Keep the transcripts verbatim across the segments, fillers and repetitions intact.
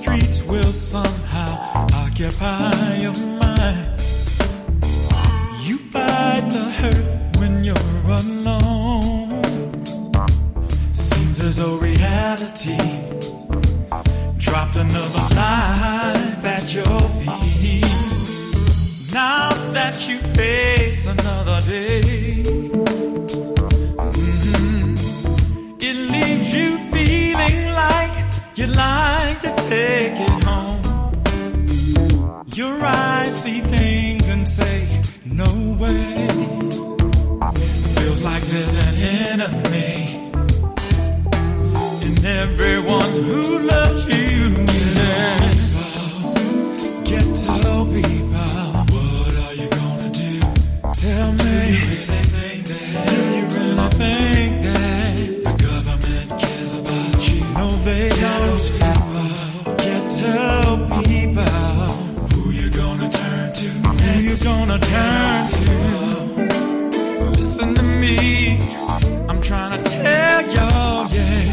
streets will somehow occupy your mind. You fight the hurt when you're alone. Seems as though reality dropped another life at your feet. Now that you face another day, mm-hmm, it leaves you feeling like you'd like to take it home. Your eyes see things and say, no way. Feels like there's an enemy in everyone who loves you. Ghetto people, what are you gonna do? Tell me, do you really think that? Do you really think that the government cares about you? No, they don't. Ghetto people, who you gonna turn to? Who you gonna turn to? Listen to me, I'm trying to tell y'all, yeah.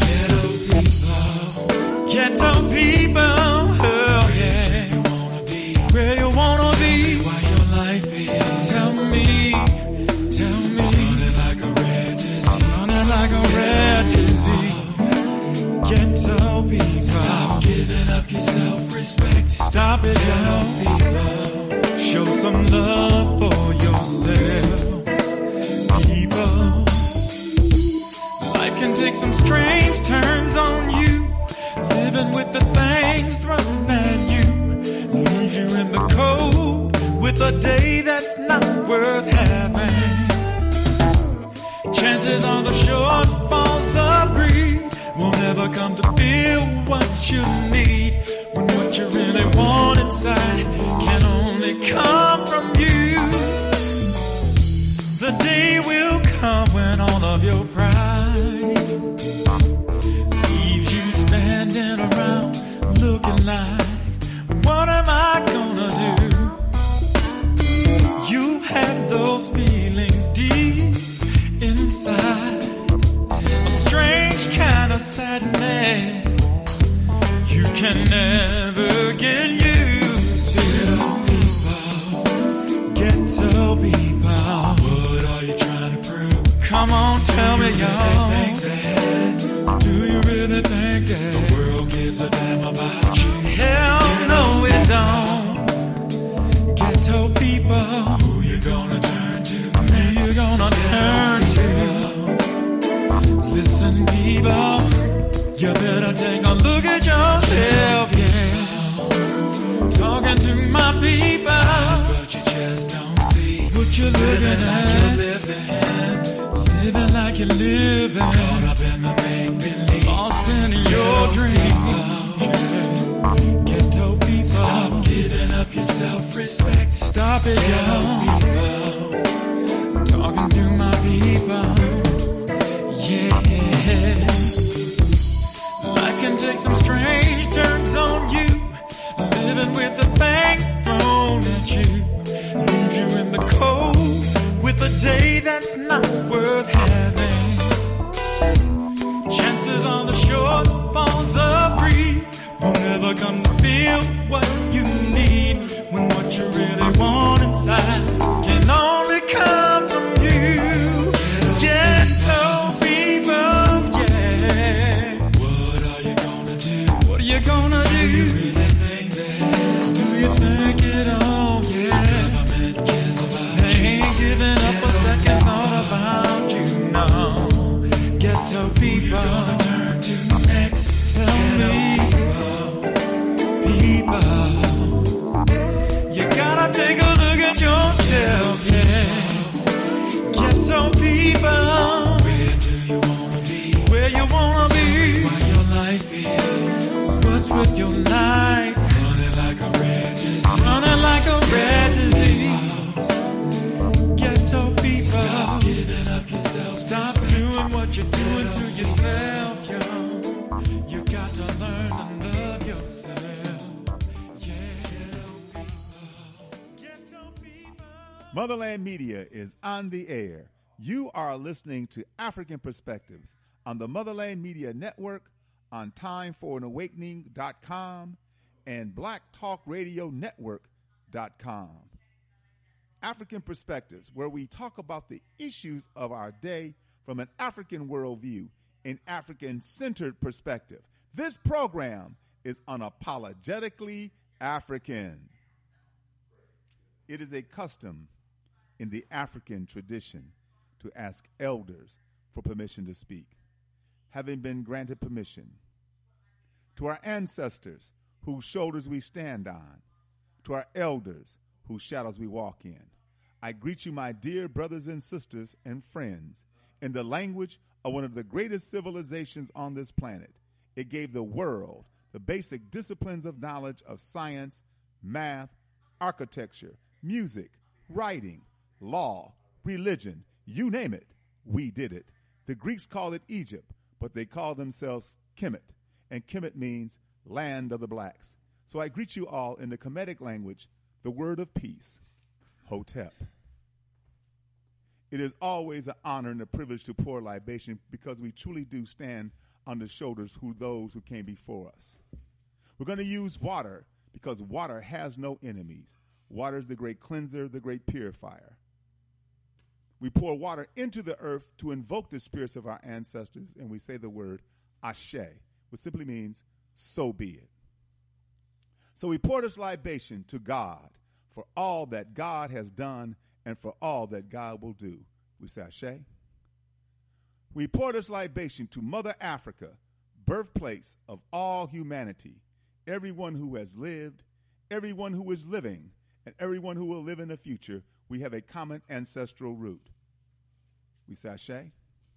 Ghetto people, ghetto people, oh yeah. Where you wanna be? Why your life is? Tell me, tell me. Running like a rare disease. Running like a rare disease. Ghetto people, stop giving up your self-respect. Stop it, ghetto people. Show some love for yourself, people. Life can take some strange turns on you. Living with the things thrown at you leaves you in the cold with a day that's not worth having. Chances are the shortfalls of greed won't ever come to feel what you need, when what you really want inside can only come from you. The day will come when all of your pride leaves you standing around looking like, what am I gonna do? You have those feelings deep inside, a strange kind of sadness you can never get used to. Ghetto people, ghetto people, what are you trying to prove? Come on, tell me, y'all. Think that? Do you really think that the world gives a damn about you? Hell no, it don't. Ghetto people, who you gonna turn to? Who you gonna turn to? Listen, people, you better take a look at yourself, yeah. Talking to my people, but you just don't see what you're living like you're living. Living like you're living, caught up in the make-believe, lost in your dreams. Ghetto people, stop giving up your self-respect. Stop it, y'all. Talking to my people, yeah. Life can take some strange turns on you. Living with the things thrown at you leaves you in the cold with a day that's not worth having. Chances are the shortfalls of greed won't ever come to feel what you need, when what you really want inside can only come from you. Ghetto people, yeah. What are you gonna do? What are you gonna do? Do you really think that? Do you think it all? Yeah. The government cares about they you. Ain't giving up a second thought about you, no. Ghetto people, who you gonna turn to next? Tell Ghetto me, people, people, you gotta take a look at yourself, yeah. Ghetto people, where do you wanna be? Where you wanna be? Why your life is? What's with your life? Running like a rare disease. Running like a rare disease. Ghetto people, stop giving up yourself. Stop doing what you're doing to yourself, yo. You got to learn to love yourself. Yeah. Ghetto people. Motherland Media is on the air. You are listening to African Perspectives on the Motherland Media Network, on time for an awakening dot com, and black talk radio network dot com. African Perspectives, where we talk about the issues of our day from an African worldview, an African-centered perspective. This program is unapologetically African. It is a custom in the African tradition to ask elders for permission to speak. Having been granted permission, to our ancestors whose shoulders we stand on, to our elders whose shadows we walk in, I greet you, my dear brothers and sisters and friends, in the language of one of the greatest civilizations on this planet. It gave the world the basic disciplines of knowledge of science, math, architecture, music, writing, law, religion, you name it, we did it. The Greeks called it Egypt, but they call themselves Kemet, and Kemet means land of the blacks. So I greet you all in the Kemetic language, the word of peace, Hotep. It is always an honor and a privilege to pour libation because we truly do stand on the shoulders of those who came before us. We're going to use water because water has no enemies. Water is the great cleanser, the great purifier. We pour water into the earth to invoke the spirits of our ancestors, and we say the word Ashe, which simply means, so be it. So we pour this libation to God for all that God has done and for all that God will do. We say Ashe. We pour this libation to Mother Africa, birthplace of all humanity, everyone who has lived, everyone who is living, and everyone who will live in the future. We have a common ancestral root. We say Ashe.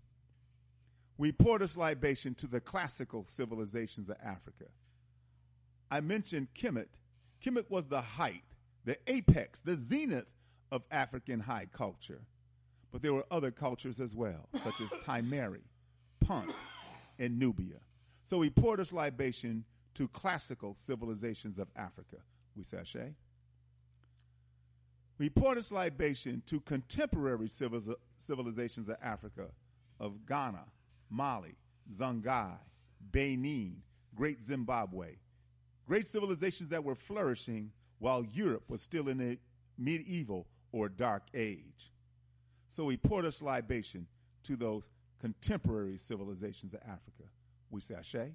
We pour this libation to the classical civilizations of Africa. I mentioned Kemet. Kemet was the height, the apex, the zenith of African high culture. But there were other cultures as well, such as Timeri, Punt, and Nubia. So we pour this libation to classical civilizations of Africa. We say Ashe. We pour this libation to contemporary civil- civilizations of Africa, of Ghana, Mali, Songhai, Benin, Great Zimbabwe, great civilizations that were flourishing while Europe was still in a medieval or dark age. So we pour this libation to those contemporary civilizations of Africa. We say Ashe.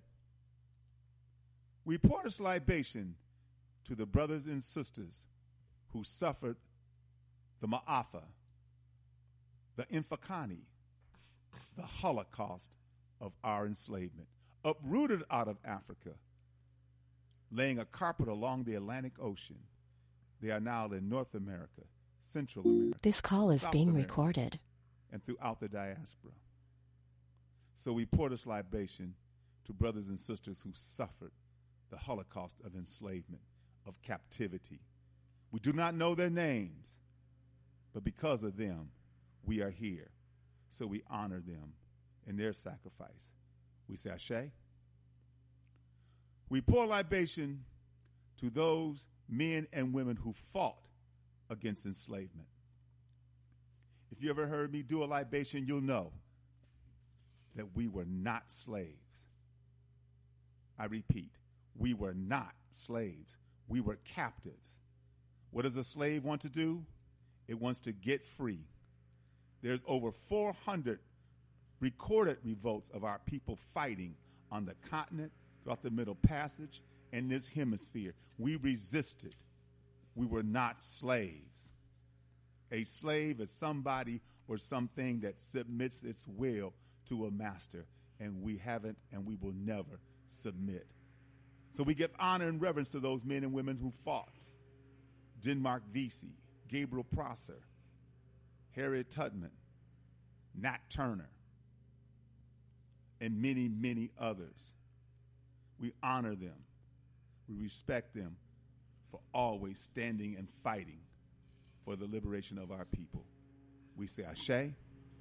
We pour this libation to the brothers and sisters who suffered the Ma'afa, the Infakani, the Holocaust of our enslavement, uprooted out of Africa, laying a carpet along the Atlantic Ocean. They are now in North America, Central America. This call is South being America, recorded. and throughout the diaspora. So we pour this libation to brothers and sisters who suffered the Holocaust of enslavement, of captivity. We do not know their names, but because of them, we are here. So we honor them in their sacrifice. We say Ashe. We pour libation to those men and women who fought against enslavement. If you ever heard me do a libation, you'll know that we were not slaves. I repeat, we were not slaves. We were captives. What does a slave want to do? It wants to get free. There's over four hundred recorded revolts of our people fighting on the continent, throughout the Middle Passage, and this hemisphere. We resisted. We were not slaves. A slave is somebody or something that submits its will to a master, and we haven't and we will never submit. So we give honor and reverence to those men and women who fought. Denmark Vesey, Gabriel Prosser, Harriet Tubman, Nat Turner, and many, many others. We honor them. We respect them for always standing and fighting for the liberation of our people. We say Ashe.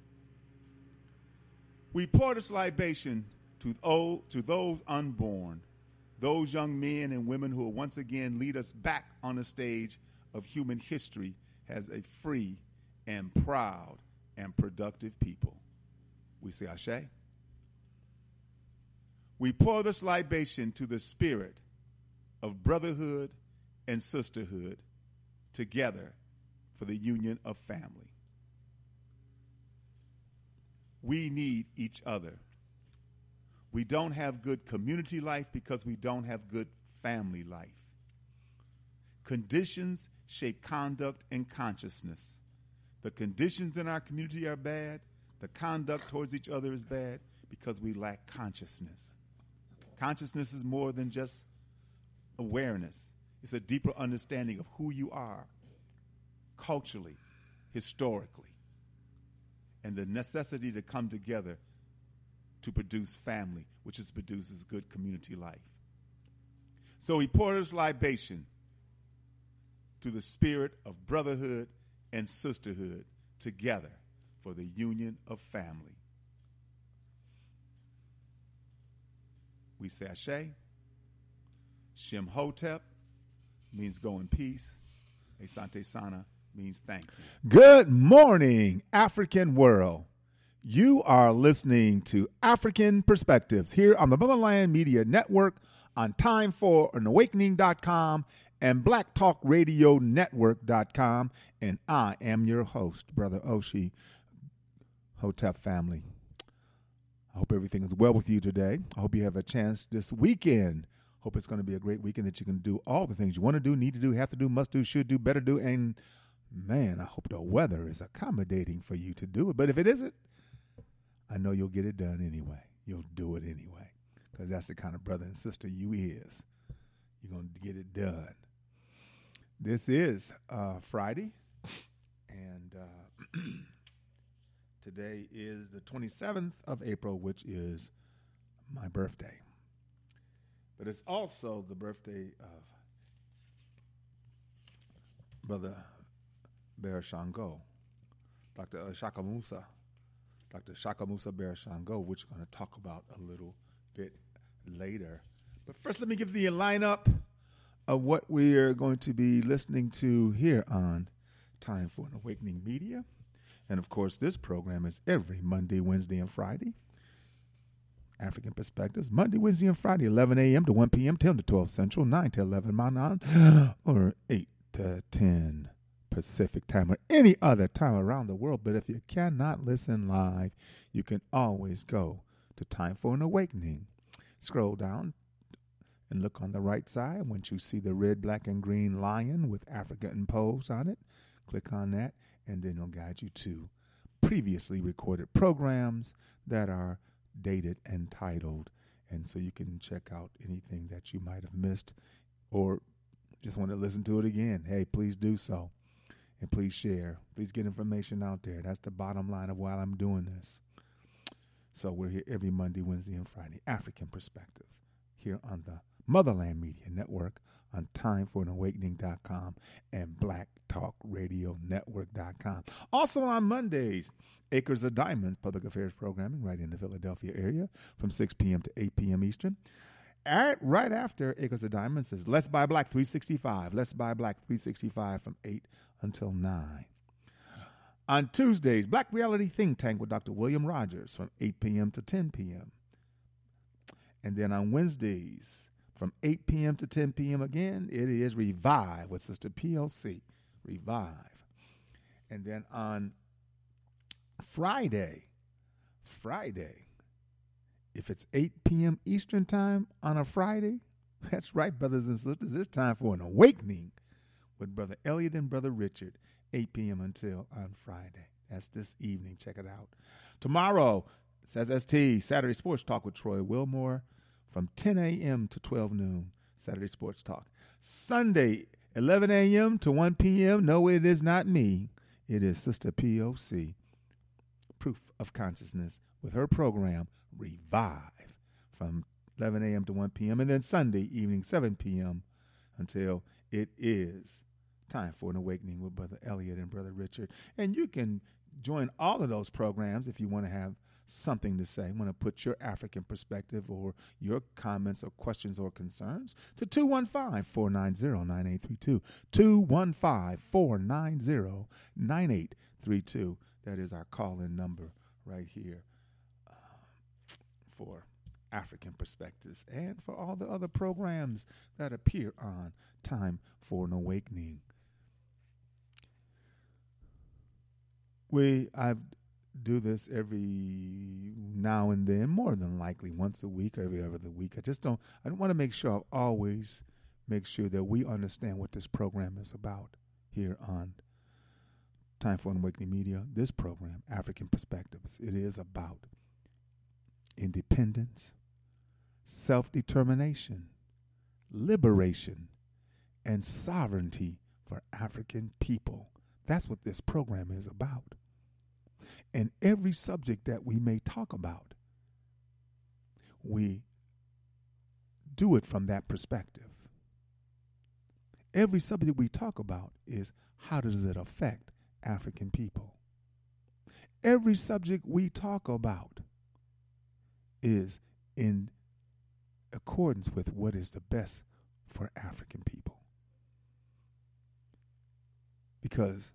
We pour this libation to, oh, to those unborn, those young men and women who will once again lead us back on the stage of human history as a free and proud and productive people. We say Ashe. We pour this libation to the spirit of brotherhood and sisterhood together for the union of family. We need each other. We don't have good community life because we don't have good family life. Conditions shape conduct and consciousness. The conditions in our community are bad. The conduct towards each other is bad because we lack consciousness. Consciousness is more than just awareness. It's a deeper understanding of who you are culturally, historically, and the necessity to come together to produce family, which is produces good community life. So he poured his libation to the spirit of brotherhood and sisterhood together for the union of family. We say Ashe. Shem Hotep means go in peace. Asante Sana means thank you. Good morning, African world. You are listening to African Perspectives here on the Motherland Media Network on time for an awakening dot com and black talk radio network dot com. And I am your host, Brother Oshi. Hotep family, I hope everything is well with you today. I hope you have a chance this weekend. Hope it's going to be a great weekend that you can do all the things you want to do, need to do, have to do, must do, should do, better do. And, man, I hope the weather is accommodating for you to do it. But if it isn't, I know you'll get it done anyway. You'll do it anyway because that's the kind of brother and sister you is. You're going to get it done. This is uh, Friday, and uh, today is the twenty-seventh of April, which is my birthday. But it's also the birthday of Brother Bear Shango, Doctor Shaka Musa, Doctor Shaka Musa Bear Shango, which we're going to talk about a little bit later. But first, let me give the lineup of what we are going to be listening to here on Time for an Awakening Media. And, of course, this program is every Monday, Wednesday, and Friday. African Perspectives, Monday, Wednesday, and Friday, eleven a.m. to one p.m., ten to twelve Central, nine to eleven Mountain, or eight to ten Pacific time, or any other time around the world. But if you cannot listen live, you can always go to Time for an Awakening. Scroll down and look on the right side. Once you see the red, black, and green lion with Africa imposed on it, click on that, and then it'll guide you to previously recorded programs that are dated and titled, and so you can check out anything that you might have missed or just want to listen to it again. Hey, please do so, and please share. Please get information out there. That's the bottom line of why I'm doing this. So we're here every Monday, Wednesday, and Friday, African Perspectives, here on the Motherland Media Network on time for an awakening dot com and black talk radio network dot com. Also on Mondays, Acres of Diamonds public affairs programming right in the Philadelphia area from six p.m. to eight p.m. Eastern. At, right after Acres of Diamonds is Let's Buy Black three sixty-five. Let's Buy Black three sixty-five from eight until nine. On Tuesdays, Black Reality Think Tank with Doctor William Rogers from eight p.m. to ten p.m. And then on Wednesdays, from eight p.m. to ten p.m. again, it is Revive with Sister P L C. Revive. And then on Friday, Friday, if it's eight p.m. Eastern time on a Friday, that's right, brothers and sisters, it's time for an awakening with Brother Elliot and Brother Richard, eight p.m. until on Friday. That's this evening. Check it out. Tomorrow, says S T, Saturday Sports Talk with Troy Wilmore from ten a.m. to twelve noon, Saturday Sports Talk. Sunday, eleven a.m. to one p.m. No, it is not me. It is Sister P O C, Proof of Consciousness, with her program, Revive, from eleven a.m. to one p.m. And then Sunday evening, seven p.m. until it is time for an awakening with Brother Elliot and Brother Richard. And you can join all of those programs if you want to have something to say, want to put your African perspective or your comments or questions or concerns to two one five, four nine zero, nine eight three two, two one five, four nine zero, nine eight three two. That is our call-in number right here uh, for African Perspectives, and for all the other programs that appear on Time for an Awakening. We I do this every now and then, more than likely once a week or every other week. I just don't. I want to make sure I always make sure that we understand what this program is about here on Time for an Awakening Media. This program, African Perspectives, it is about independence, self-determination, liberation, and sovereignty for African people. That's what this program is about. And every subject that we may talk about, we do it from that perspective. Every subject we talk about is how does it affect African people? Every subject we talk about is in accordance with what is the best for African people. Because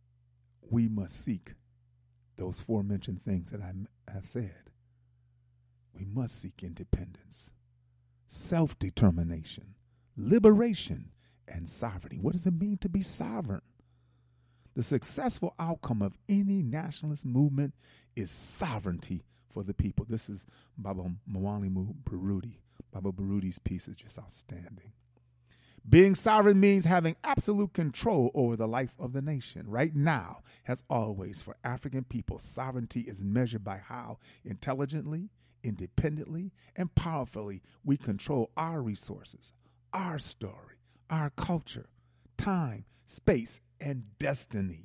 we must seek those aforementioned things that I have said. We must seek independence, self-determination, liberation, and sovereignty. What does it mean to be sovereign? The successful outcome of any nationalist movement is sovereignty for the people. This is Baba Mwalimu Baruti. Baba Baruti's piece is just outstanding. Being sovereign means having absolute control over the life of the nation. Right now, as always, for African people, sovereignty is measured by how intelligently, independently, and powerfully we control our resources, our story, our culture, time, space, and destiny.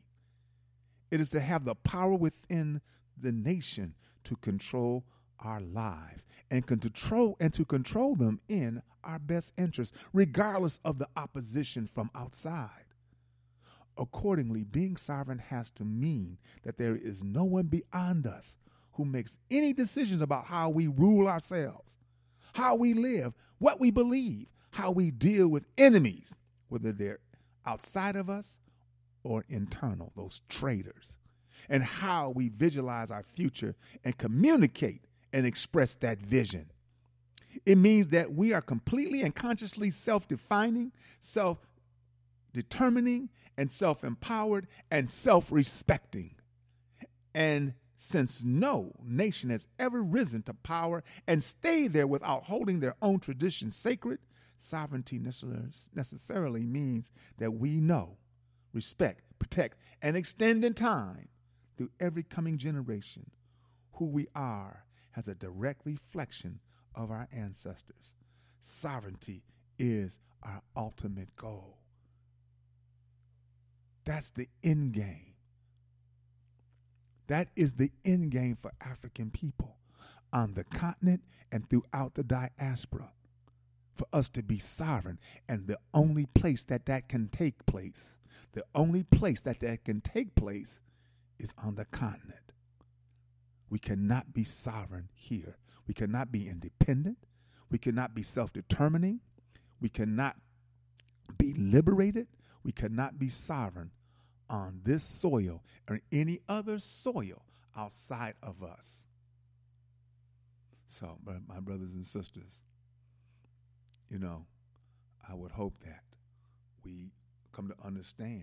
It is to have the power within the nation to control our lives and control and to control them in our best interest, regardless of the opposition from outside. Accordingly, being sovereign has to mean that there is no one beyond us who makes any decisions about how we rule ourselves, how we live, what we believe, how we deal with enemies, whether they're outside of us or internal, those traitors, and how we visualize our future and communicate and express that vision. It means that we are completely and consciously self-defining, self-determining, and self-empowered and self-respecting. And since no nation has ever risen to power and stayed there without holding their own traditions sacred, sovereignty necessarily means that we know, respect, protect, and extend in time through every coming generation who we are as a direct reflection of our ancestors. Sovereignty is our ultimate goal. That's the end game. That is the end game for African people on the continent and throughout the diaspora, for us to be sovereign. And the only place that that can take place, the only place that that can take place is on the continent. We cannot be sovereign here. We cannot be independent. We cannot be self-determining. We cannot be liberated. We cannot be sovereign on this soil or any other soil outside of us. So, my brothers and sisters, you know, I would hope that we come to understand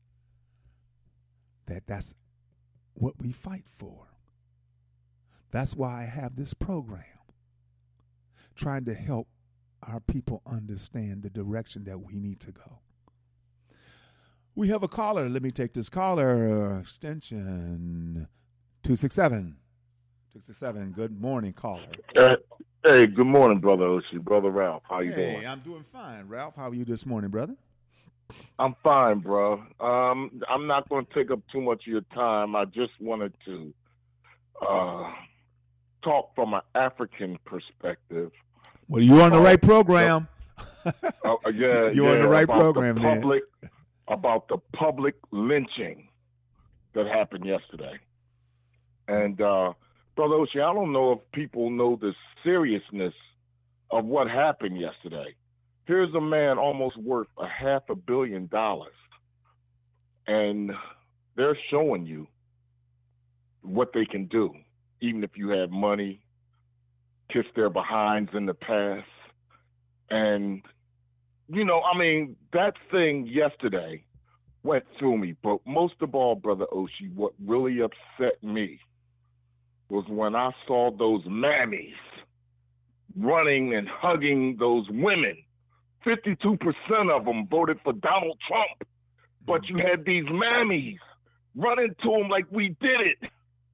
that that's what we fight for. That's why I have this program, trying to help our people understand the direction that we need to go. We have a caller. Let me take this caller. Uh, extension two six seven. two six seven. Good morning, caller. Uh, hey, good morning, brother Oshie. Brother Ralph, how you hey, doing? Hey, I'm doing fine. Ralph, how are you this morning, brother? I'm fine, bro. Um, I'm not going to take up too much of your time. I just wanted to uh, talk from an African perspective. Well, you're on the right program. Uh, uh, yeah, you're yeah, on the right about program, the man. public, about the public lynching that happened yesterday. And, uh, Brother Oshie, I don't know if people know the seriousness of what happened yesterday. Here's a man almost worth a half a billion dollars, and they're showing you what they can do, even if you have money, kissed their behinds in the past. And, you know, I mean, that thing yesterday went through me. But most of all, Brother Oshie, what really upset me was when I saw those mammies running and hugging those women. fifty-two percent of them voted for Donald Trump, but you had these mammies running to him like we did it.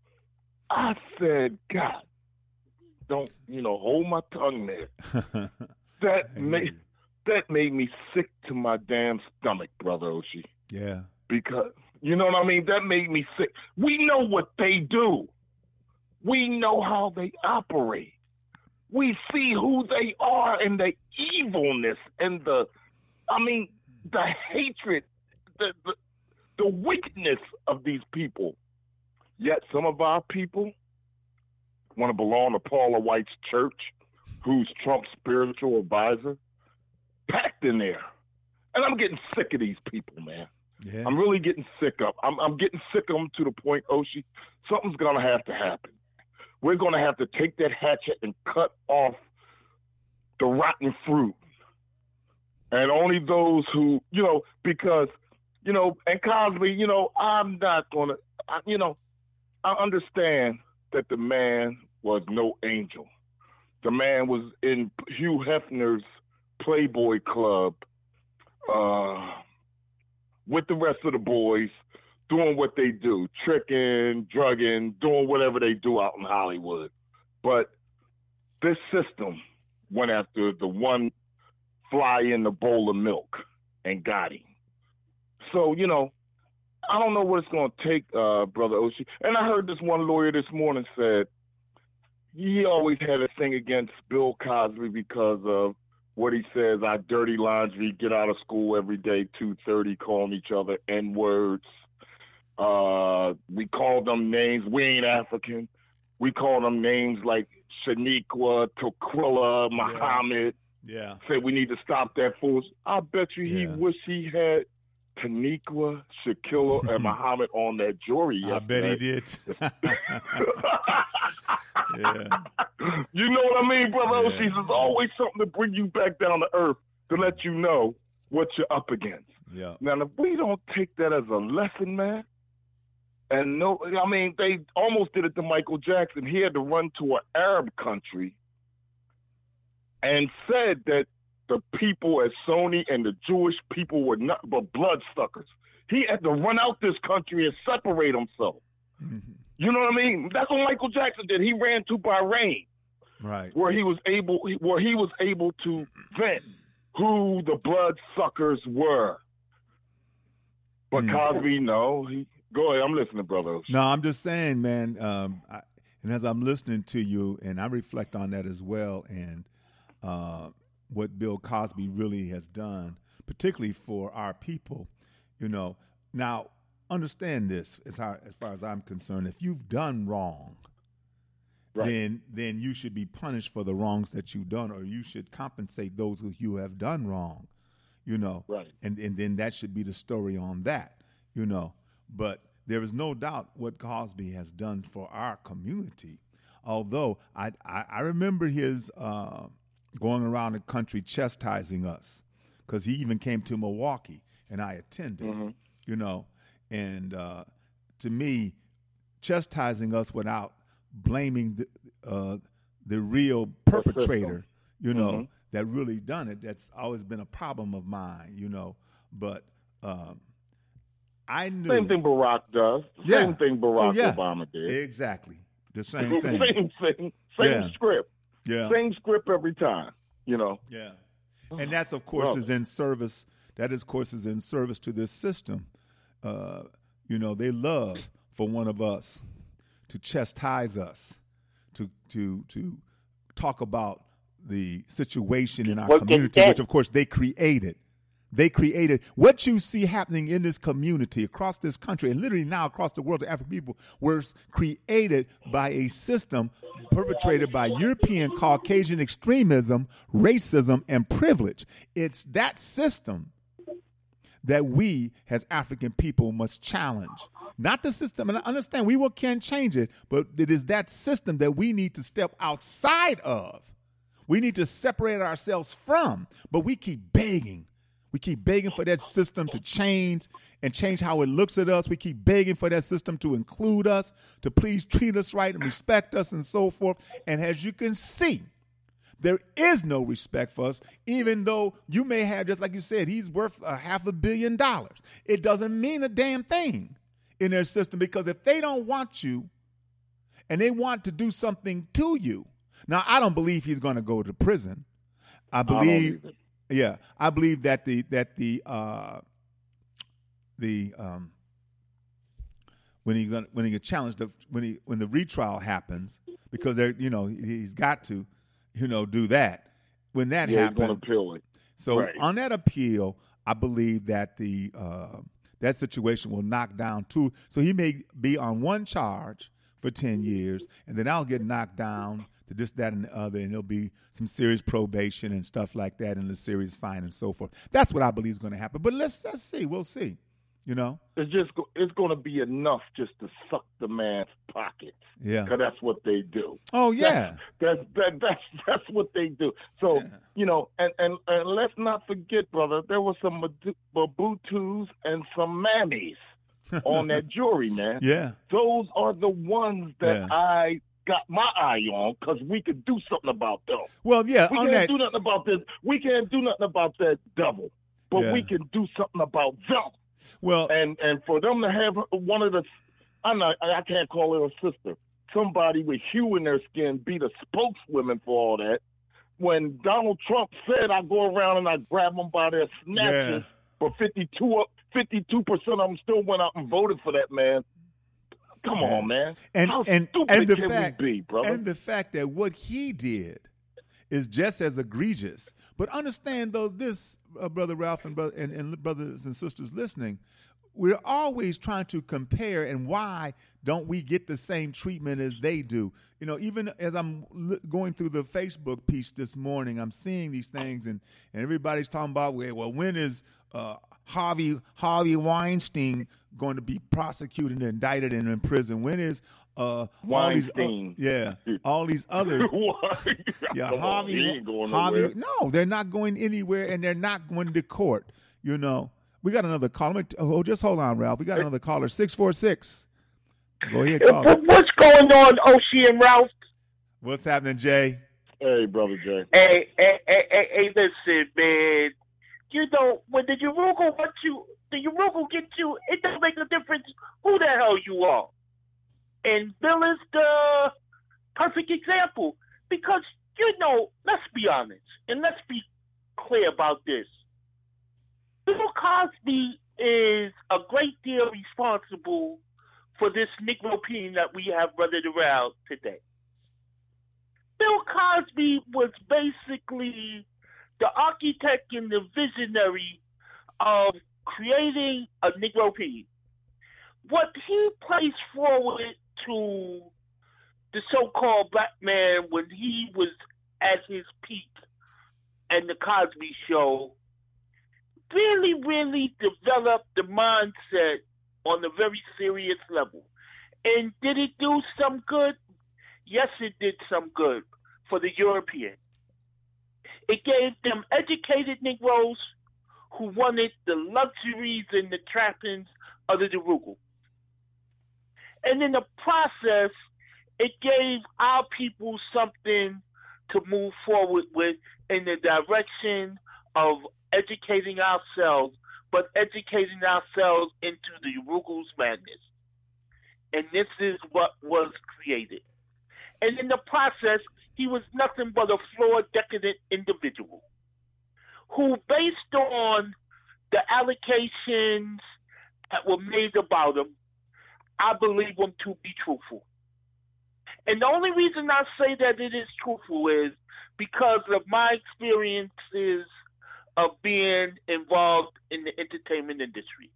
I said, God, don't, you know, hold my tongue there. That made, that made me sick to my damn stomach, Brother Oshie. Yeah. Because, you know what I mean? That made me sick. We know what they do. We know how they operate. We see who they are and the evilness and the, I mean, the hatred, the, the, the wickedness of these people. Yet some of our people want to belong to Paula White's church, who's Trump's spiritual advisor, packed in there. And I'm getting sick of these people, man. Yeah. I'm really getting sick of I'm, I'm getting sick of them to the point, Oshie, something's going to have to happen. We're going to have to take that hatchet and cut off the rotten fruit. And only those who, you know, because, you know, and Cosby, you know, I'm not going to, you know, I understand that the man was no angel. The man was in Hugh Hefner's Playboy Club uh, with the rest of the boys, doing what they do, tricking, drugging, doing whatever they do out in Hollywood. But this system went after the one fly in the bowl of milk and got him. So, you know, I don't know what it's going to take, uh, Brother Oshie. And I heard this one lawyer this morning said he always had a thing against Bill Cosby because of what he says, our dirty laundry, get out of school every day, two thirty, calling each other N-words. Uh, we call them names. We ain't African. We call them names like Shaniqua, Tequila, Muhammad. Yeah. Say we need to stop that fools. I bet you he Yeah. wish he had Taniqua, Shaquilla, and Muhammad on that jury yesterday. I bet he did. Yeah. You know what I mean, Brother Yeah. Oshie? There's always something to bring you back down to earth to let you know what you're up against. Yeah. Now, if we don't take that as a lesson, man, and no, I mean, they almost did it to Michael Jackson. He had to run to an Arab country and said that the people at Sony and the Jewish people were not but bloodsuckers. He had to run out this country and separate himself. Mm-hmm. You know what I mean? That's what Michael Jackson did. He ran to Bahrain, Right. where he was able, where he was able to vent who the bloodsuckers were. But Mm. Cosby, no. He, go ahead. I'm listening, brother. No, I'm just saying, man. Um, I, and as I'm listening to you, and I reflect on that as well, and uh, what Bill Cosby really has done, particularly for our people, you know. Now, understand this, as far as, far as I'm concerned. If you've done wrong, Right. then then you should be punished for the wrongs that you've done, or you should compensate those who you have done wrong, you know. Right. And and then that should be the story on that, you know. But there is no doubt what Cosby has done for our community. Although I I, I remember his uh, going around the country chastising us, because he even came to Milwaukee and I attended, Mm-hmm. you know. And uh, to me, chastising us without blaming the, uh, the real perpetrator, you know, Mm-hmm. that really done it, that's always been a problem of mine, you know. But um, I knew. Same thing Barack does. Yeah. Same thing Barack Oh, yeah. Obama did. Exactly. The same thing. same thing. Same Yeah. script. Yeah. Same script every time, you know. Yeah. And that's, of course, Brother. is in service. That, is, of course, is in service to this system. Uh, you know, they love for one of us to chastise us, to to to talk about the situation in our What they community, did. which, of course, they created. They created what you see happening in this community, across this country, and literally now across the world, the African people, was created by a system perpetrated by European Caucasian extremism, racism, and privilege. It's that system that we as African people must challenge. Not the system, and I understand we will, can change it, but it is that system that we need to step outside of. We need to separate ourselves from, but we keep begging. We keep begging for that system to change and change how it looks at us. We keep begging for that system to include us, to please treat us right and respect us and so forth. And as you can see, there is no respect for us, even though you may have, just like you said, he's worth a half a billion dollars. It doesn't mean a damn thing in their system, because if they don't want you and they want to do something to you, now I don't believe he's going to go to prison. I believe, I yeah, I believe that the that the uh, the um, when he gonna, when he gets challenged, when he when the retrial happens, because they're you know he's got to you know do that. When that yeah, happens, he's going to appeal it. So right. on that appeal, I believe that the uh, that situation will knock down two. So he may be on one charge for ten years, and then I'll get knocked down to this, that, and the other, and there'll be some serious probation and stuff like that, and a serious fine and so forth. That's what I believe is going to happen. But let's let's see. We'll see. You know, it's just it's going to be enough just to suck the man's pockets. Yeah, because that's what they do. Oh yeah, that's that's that, that's, that's what they do. So yeah. you know, and, and and let's not forget, brother, there were some Babutus and some mammies on that jury, man. Yeah, those are the ones that yeah. I got my eye on, because we could do something about them. Well, yeah, we on can't that... do nothing about this. We can't do nothing about that devil, but yeah. we can do something about them. Well, and and for them to have one of the, I'm not, I can't call her a sister, somebody with hue in their skin be the spokeswoman for all that. When Donald Trump said, I go around and I grab them by their snatches, yeah. but fifty-two percent of them still went out and voted for that man. Come on, man. And How and, stupid and the can fact, we be, brother? And the fact that what he did is just as egregious. But understand, though, this, uh, Brother Ralph and, brother, and, and brothers and sisters listening, we're always trying to compare, and why don't we get the same treatment as they do? You know, even as I'm l- going through the Facebook piece this morning, I'm seeing these things, and, and everybody's talking about, well, when is uh, Harvey Harvey Weinstein going to be prosecuted and indicted and in prison? When is uh, all these, uh, yeah, all these others? yeah, Come Harvey, on, he ain't going Harvey. nowhere. No, they're not going anywhere, and they're not going to court. You know, we got another caller. Oh, just hold on, Ralph. We got another caller. Six four six. Go ahead, caller. What's going on, Oshie and Ralph? What's happening, Jay? Hey, brother Jay. Hey, hey, hey, hey, hey listen, man. You know, when the Urugu wants you, the Urugu gets you, it doesn't make a difference who the hell you are. And Bill is the perfect example, because, you know, let's be honest, and let's be clear about this. Bill Cosby is a great deal responsible for this Negro pain that we have running around today. Bill Cosby was basically the architect and the visionary of creating a Negro pain. What he placed forward to the so-called black man when he was at his peak and the Cosby Show really, really developed the mindset on a very serious level. And did it do some good? Yes, it did some good for the European. It gave them educated Negroes who wanted the luxuries and the trappings of the Urugu. And in the process, it gave our people something to move forward with in the direction of educating ourselves, but educating ourselves into the Urugu's madness. And this is what was created. And in the process, he was nothing but a flawed, decadent individual who, based on the allegations that were made about him, I believe him to be truthful. And the only reason I say that it is truthful is because of my experiences of being involved in the entertainment industry.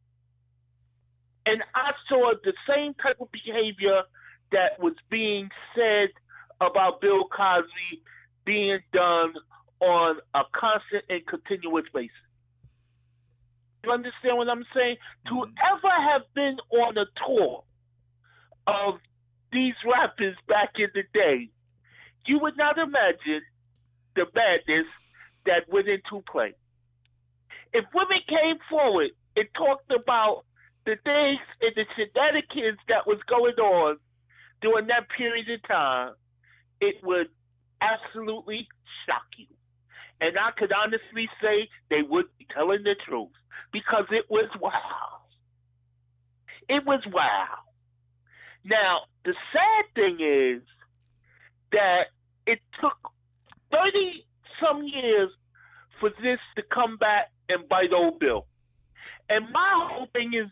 And I saw the same type of behavior that was being said about Bill Cosby being done on a constant and continuous basis. You understand what I'm saying? To ever have been on a tour of these rappers back in the day, you would not imagine the madness that went into play. If women came forward and talked about the things and the shenanigans that was going on during that period of time, it would absolutely shock you. And I could honestly say they would be telling the truth because it was wow. It was wow. Now, the sad thing is that it took thirty-some years for this to come back and bite old Bill. And my whole thing is,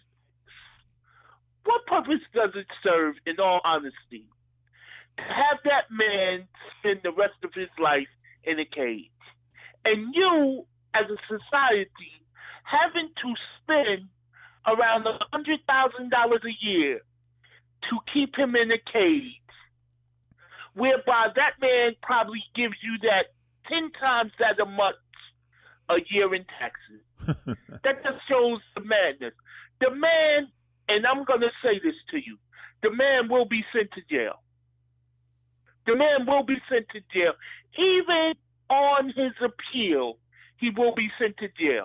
what purpose does it serve, in all honesty, to have that man spend the rest of his life in a cage? And you, as a society, having to spend around one hundred thousand dollars a year to keep him in a cage, whereby that man probably gives you that ten times that a month a year in taxes. That just shows the madness. The man, and I'm going to say this to you, the man will be sent to jail. The man will be sent to jail. Even on his appeal, he will be sent to jail.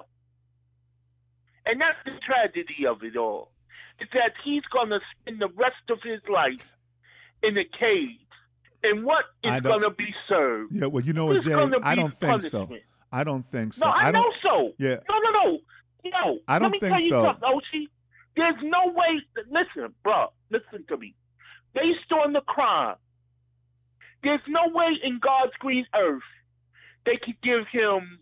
And that's the tragedy of it all, is that he's going to spend the rest of his life in a cage. And what is going to be served? Yeah, well, you know what, Jay, I don't think punishment. so. I don't think so. No, I, I know so. Yeah. No, no, no. No. I don't Let me think tell you so. something, Ochi. There's no way. Listen, bro. Listen to me. Based on the crime, there's no way in God's green earth they could give him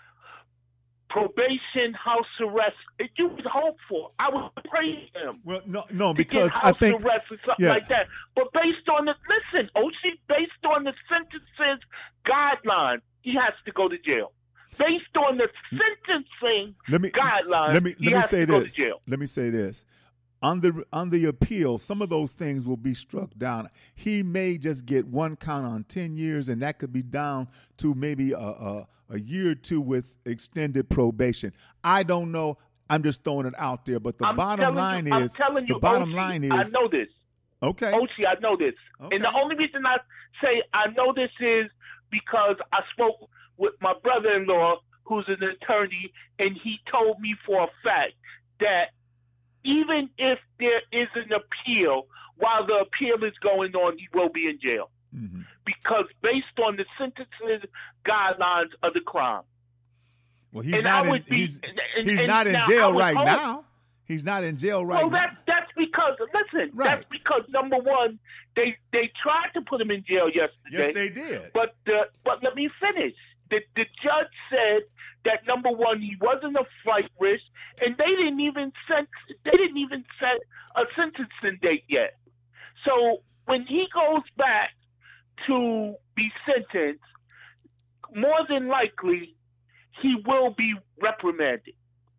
probation, house arrest. You would hope for. I would praise him. Well, no, no, to because get I house think arrest or something yeah. like that. But based on the listen, Ochi, based on the sentences guidelines, he has to go to jail. Based on the sentencing let me, guidelines, let me, he let me has say to go this. to jail. Let me say this. On the on the appeal, some of those things will be struck down. He may just get one count on ten years, and that could be down to maybe a, a, a year or two with extended probation. I don't know. I'm just throwing it out there. But the I'm bottom line you, is, I'm you, the bottom Ochi, line is, I know this. Okay. Ochi, I know this. Okay. And the only reason I say I know this is because I spoke with my brother-in-law, who's an attorney, and he told me for a fact that even if there is an appeal, while the appeal is going on, he will be in jail. Mm-hmm. Because based on the sentences guidelines of the crime. Well, he's and not in, be, he's, and, he's and not in now, jail right hope, now. He's not in jail right well, now. Well, that, that's because, listen, right. that's because, number one, they they tried to put him in jail yesterday. Yes, they did. But uh, but let me finish. The, the judge said that, number one, he wasn't a flight risk, and they didn't even set they didn't even set a sentencing date yet. So when he goes back to be sentenced, more than likely he will be reprimanded.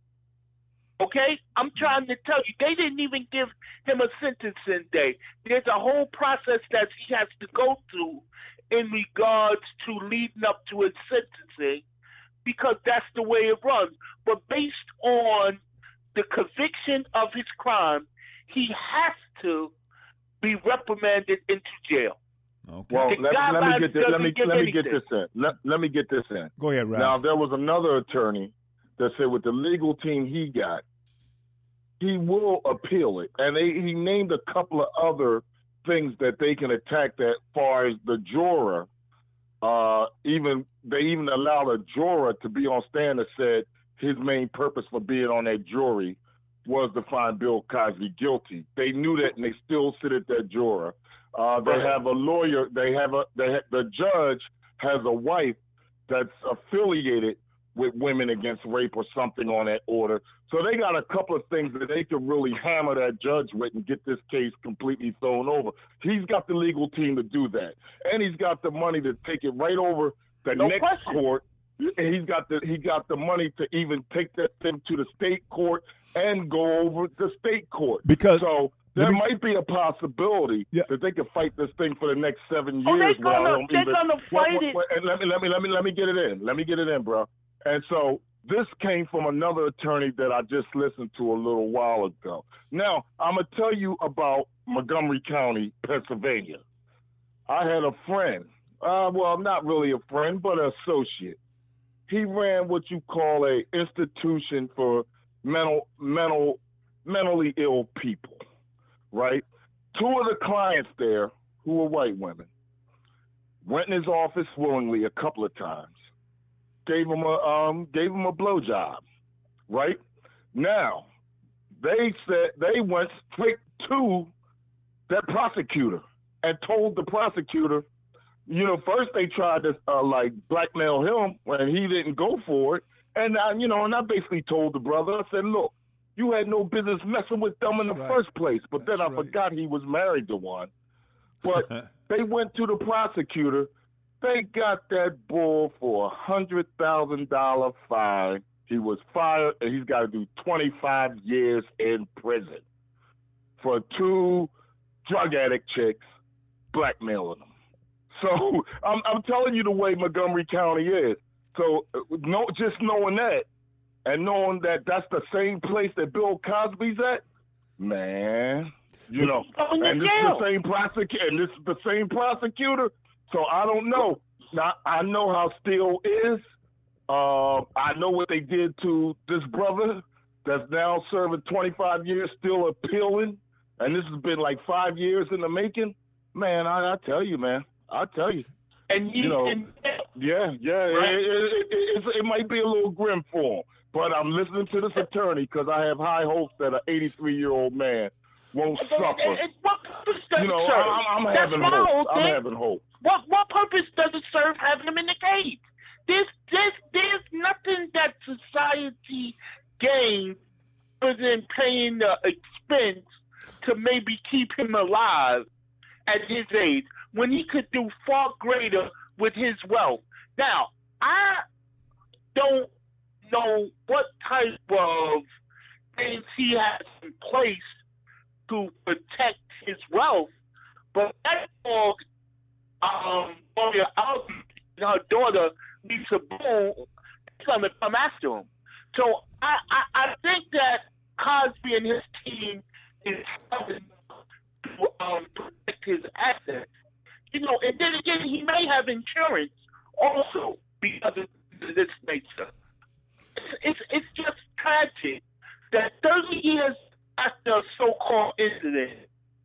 Okay? I'm trying to tell you, they didn't even give him a sentencing date. There's a whole process that he has to go through in regards to leading up to his sentencing, because that's the way it runs. But based on the conviction of his crime, he has to be reprimanded into jail. Okay. Well, let, let me get this. Let me let me get this in. Let, let me get this in. Go ahead, Ralph. Now, there was another attorney that said with the legal team he got, he will appeal it, and they, he named a couple of other things that they can attack that far as the juror. Uh, even they even allowed a juror to be on stand that said his main purpose for being on that jury was to find Bill Cosby guilty. They knew that, and they still sit at that juror. Uh, they have a lawyer. They have a. They ha- the judge has a wife that's affiliated with Women Against Rape or something on that order. So they got a couple of things that they could really hammer that judge with and get this case completely thrown over. He's got the legal team to do that, and he's got the money to take it right over the no next question. court. And he's got the he got the money to even take that thing to the state court and go over the state court. Because so there me, might be a possibility yeah. that they could fight this thing for the next seven oh, years. They're gonna, well, they're even, gonna fight well, it. well, and let me let me let me let me get it in. Let me get it in, bro. And so this came from another attorney that I just listened to a little while ago. Now, I'm going to tell you about Montgomery County, Pennsylvania. I had a friend, uh, well, not really a friend, but an associate. He ran what you call a institution for mental, mental, mentally ill people, right? Two of the clients there, who were white women, went in his office willingly a couple of times, gave him a um, gave him a blowjob, right? Now, they said they went straight to that prosecutor and told the prosecutor, you know, first they tried to uh, like blackmail him when he didn't go for it, and I, you know, and I basically told the brother, I said, look, you had no business messing with them That's in the right. first place, but That's then I right. forgot he was married to one. But they went to the prosecutor. They got that bull for a hundred thousand dollar fine. He was fired, and he's got to do twenty-five years in prison for two drug addict chicks blackmailing him. So I'm, I'm telling you the way Montgomery County is. So uh, no, just knowing that, and knowing that that's the same place that Bill Cosby's at, man, you know, and this is the same prosecutor, and this is the same prosecutor. So I don't know. Now I know how Steele is. Uh, I know what they did to this brother that's now serving twenty-five years, still appealing, and this has been like five years in the making. Man, I, I tell you, man, I tell you. And he, You know, and, Yeah, yeah, Right. it, it, it, it, it might be a little grim for him, but I'm listening to this attorney because I have high hopes that an eighty-three-year-old man won't and, suffer. and, and what purpose does You know, it serve? I'm, I'm That's having my whole hope. I'm thing. having hope. What what purpose does it serve having him in the cage? There's there's there's nothing that society gains other than paying the expense to maybe keep him alive at his age when he could do far greater with his wealth. Now, I don't know what type of things he has in place to protect his wealth, but that dog, um, Gloria Alvin and her daughter, Lisa Boone, is going to come after him. So I, I, I think that Cosby and his team is helping to um, protect his assets. You know, and then again, he may have insurance also because of this nature. It's, it's, it's just tragic that thirty years after a so-called incident,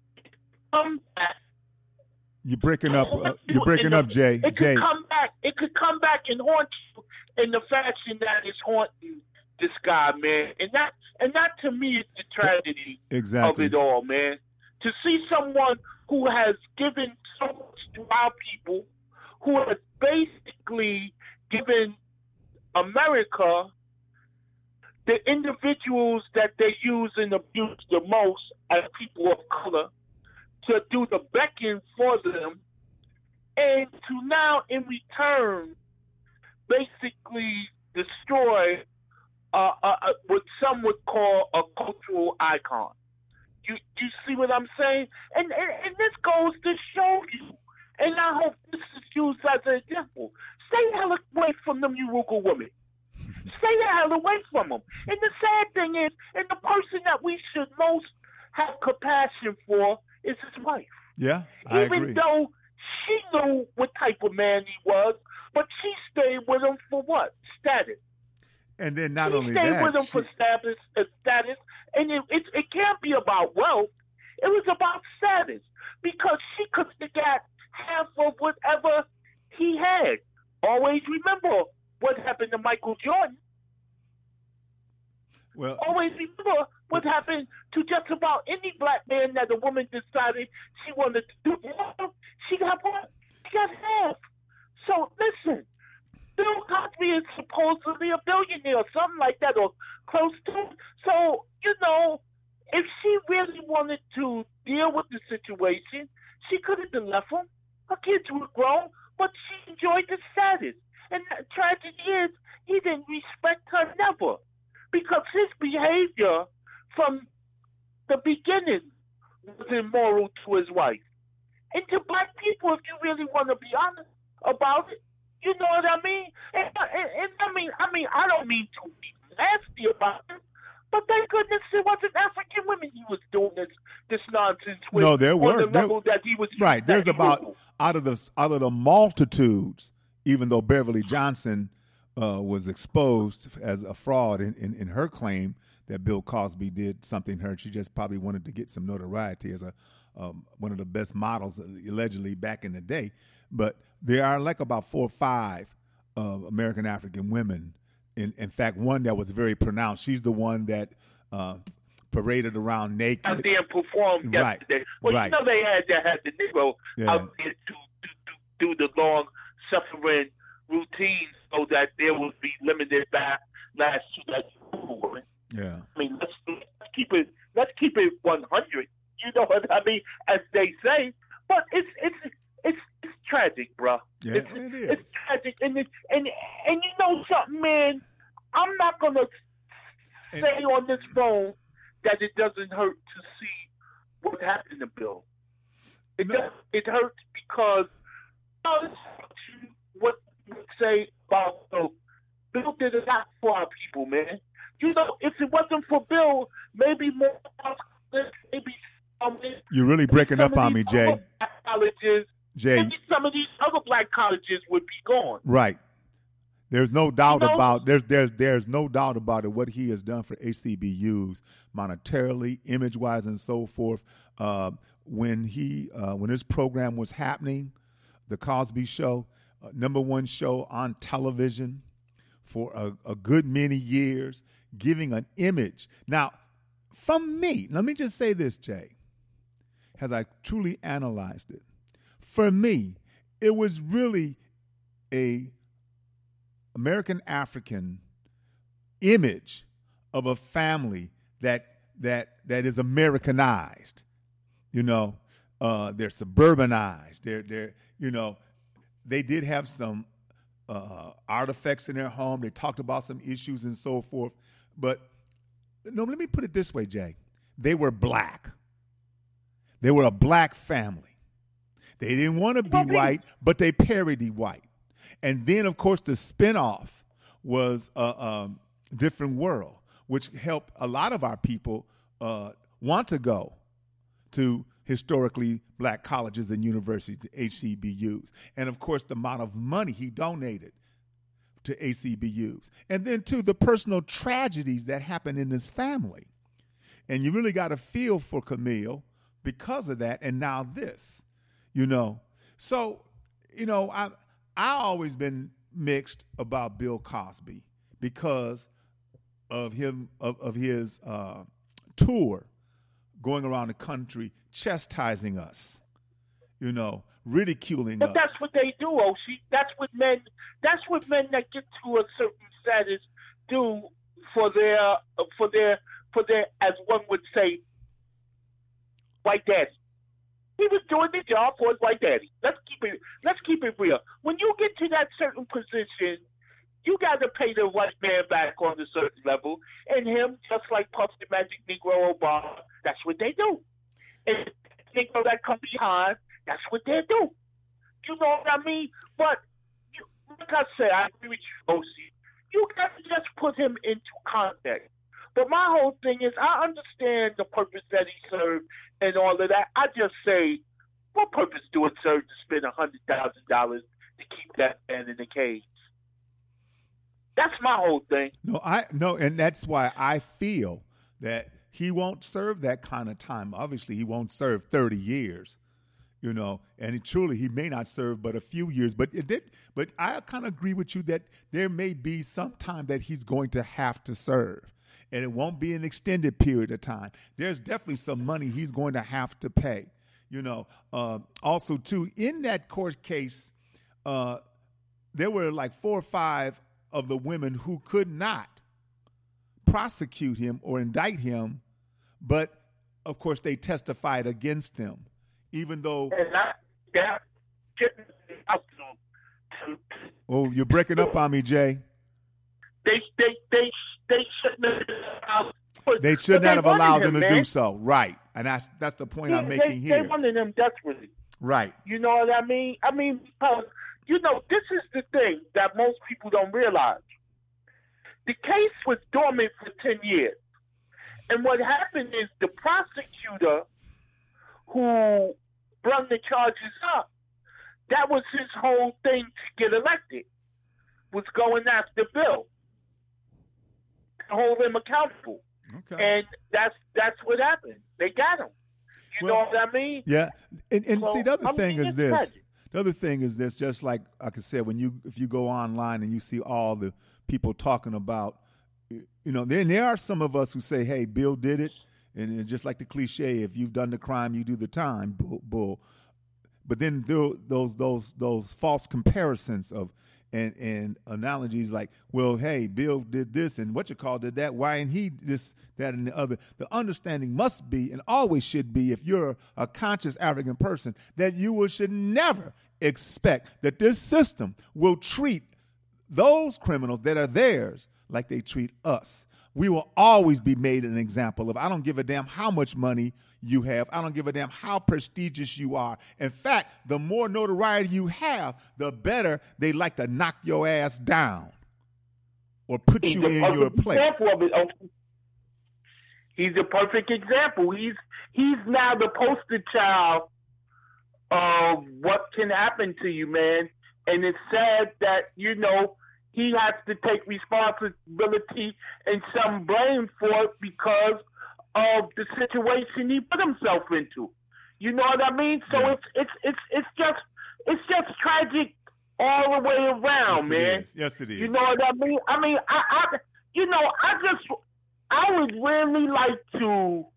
come back. You're breaking up. Uh, you're breaking up, Jay. It Jay. could come back. It could come back and haunt you in the fashion that is haunting this guy, man. And that, and that to me is the tragedy Exactly. of it all, man. To see someone who has given so much to our people, who has basically given America the individuals that they use and abuse the most as people of color, to do the becking for them, and to now, in return, basically destroy uh, uh, uh, what some would call a cultural icon. You you see what I'm saying? And, and and this goes to show you, and I hope this is used as an example. Stay the hell away from them Uruguay women. Stay the hell away from them. And the sad thing is, and the person that we should most have compassion for is his wife. Yeah, I Even agree. though she knew what type of man he was, but she stayed with him for what? Status. And then not She only stayed that, with him she- for status, uh, status, and it, it it can't be about wealth. It was about status because she could have got half of whatever he had. Always remember what happened to Michael Jordan. well, Always remember what happened to just about any black man that a woman decided she wanted to do. She got what? She got half. So listen, Bill Cosby is supposedly a billionaire or something like that, or close to. So, you know, if she really wanted to deal with the situation, she could have been left him. Her kids were grown, but she enjoyed the status. And the tragedy is he didn't respect her never, because his behavior from the beginning was immoral to his wife. And to black people, if you really want to be honest about it, You know what I mean? And, and, and I mean, I mean, I don't mean to be nasty about it, but thank goodness it wasn't African women he was doing this this nonsense with. No, there on were the there, level that he was right. There's about ruled. out of the out of the multitudes, even though Beverly Johnson uh, was exposed as a fraud in, in, in her claim that Bill Cosby did something to her. She just probably wanted to get some notoriety as a um, one of the best models allegedly back in the day. But there are like about four or five uh, American African women. In, in fact, one that was very pronounced. She's the one that uh, paraded around naked. Out there and performed Right, yesterday. Well, right. you know they had to have the Negro Yeah. out there to, to, to do the long suffering routine so that there would be limited backlash to that movement. Yeah. I mean, let's, let's keep it. Let's keep it one hundred. You know what I mean, as they say. But it's it's it's it's tragic, bro. Yeah, it's, it is. It's tragic, and it, and and you know something, man. I'm not gonna And- say on this phone that it doesn't hurt to see what happened to Bill. It No. does. It hurts because you know, what you say about Bill. Bill did a lot for our people, man. You know, if it wasn't for Bill, maybe more, maybe some, You're really breaking some up of on me, these Jay. other black colleges, Jay, maybe some of these other black colleges would be gone. right. There's no doubt You know? about there's there's there's no doubt about it. What he has done for H C B Us monetarily, image wise, and so forth. Uh, when he uh, when his program was happening, the Cosby Show, uh, number one show on television for a, a good many years, giving an image. Now, from me, let me just say this, Jay, as I truly analyzed it. For me, it was really a American African image of a family that that that is Americanized. You know, uh, they're suburbanized. They're they're you know, they did have some uh, artifacts in their home. They talked about some issues and so forth. But no, let me put it this way, Jay. They were black. They were a black family. They didn't want to be white, but they parodied white. And then, of course, the spinoff was a um, Different World, which helped a lot of our people uh, want to go to historically black colleges and universities, the H C B Us. And, of course, the amount of money he donated to H C B Us. And then, too, the personal tragedies that happened in his family. And you really got a feel for Camille because of that. And now this, you know. So, you know, I I always been mixed about Bill Cosby because of him of, of his uh, tour going around the country chastising us, you know, ridiculing But us. that's what they do, O C. That's what men. That's what men that get to a certain status do for their for their for their, as one would say, white daddy. He was doing the job for his white daddy. Let's keep it. Let's keep it real. When you get to that certain position, you got to pay the white man back on a certain level. And him, just like Puff the Magic Negro Obama, that's what they do. And Negro that come behind, that's what they do. You know what I mean? But you, like I said, I agree with you, O C. You got to just put him into context. But my whole thing is, I understand the purpose that he served and all of that. I just say, what purpose do it serve to spend one hundred thousand dollars to keep that man in the cage? That's my whole thing. No, I no, and that's why I feel that he won't serve that kind of time. Obviously, he won't serve thirty years, you know, and he, truly he may not serve but a few years. But it did. But I kind of agree with you that there may be some time that he's going to have to serve. And it won't be an extended period of time. There's definitely some money he's going to have to pay. You know, uh, also, too, in that court case, uh, there were like four or five of the women who could not prosecute him or indict him. But, of course, they testified against him, even though. And I, that shouldn't be up to, to, Oh, you're breaking up on me, Jay. They, they, they, they shouldn't have allowed. They should but not they have wanted allowed him, them to man. do so. Right. And that's that's the point Yeah, I'm they, making They here. wanted him desperately. Right. You know what I mean? I mean, because you know, this is the thing that most people don't realize. The case was dormant for ten years. And what happened is the prosecutor who brought the charges up, that was his whole thing to get elected, was going after Bill, to hold him accountable. Okay. And that's that's what happened. They got him. You Well, know what I mean? Yeah, and, and So, see, the other I mean, thing is it's this. tragic. The other thing is this. Just like like I said, when you if you go online and you see all the people talking about, you know, then there are some of us who say, "Hey, Bill did it," and, and just like the cliche, if you've done the crime, you do the time. Bull. bull. But then there, those those those false comparisons of and and analogies like, well, hey, Bill did this and what you call did that. Why and he this, that, and the other. The understanding must be and always should be, if you're a conscious African person, that you will, should never expect that this system will treat those criminals that are theirs like they treat us. We will always be made an example of. I don't give a damn how much money you have. I don't give a damn how prestigious you are. In fact, the more notoriety you have, the better they like to knock your ass down or put He's you a in perfect your place. example of it. Okay. He's a perfect example. He's he's now the poster child of what can happen to you, man. And it's sad that, you know, he has to take responsibility and some blame for it because of the situation he put himself into. You know what I mean? So Yeah. it's it's it's it's just it's just tragic all the way around, Yes, man. it is. Yes, it is. You know what I mean? I mean, I, I you know, I just I would really like to,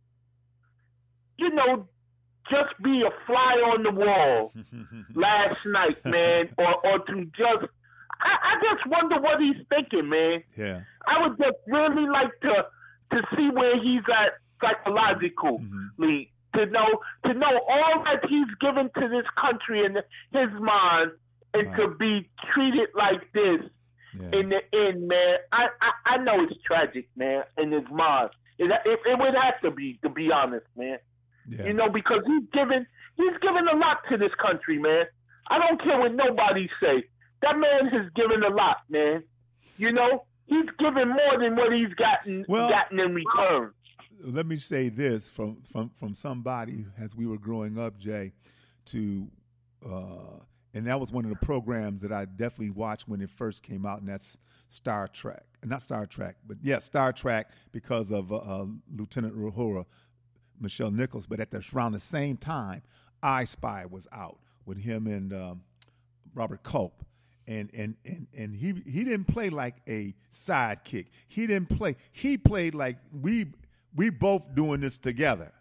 you know, just be a fly on the wall last night, man, or or to just. I, I just wonder what he's thinking, man. Yeah. I would just really like to to see where he's at psychologically, Mm-hmm. to know to know all that he's given to this country in his mind, and Wow. to be treated like this Yeah. in the end, man. I, I, I know it's tragic, man, in his mind. It, it, it would have to be, to be honest, man. Yeah. You know, because he's given he's given a lot to this country, man. I don't care what nobody say. That man has given a lot, man. You know, he's given more than what he's gotten Well- gotten in return. Let me say this from, from, from somebody as we were growing up, Jay, to uh, and that was one of the programs that I definitely watched when it first came out, and that's Star Trek. Not Star Trek, but yeah, Star Trek because of uh, uh, Lieutenant Uhura, Michelle Nichols. But at the, around the same time, I Spy was out with him and um, Robert Culp. And and, and and he he didn't play like a sidekick. He didn't play. He played like we we both doing this together.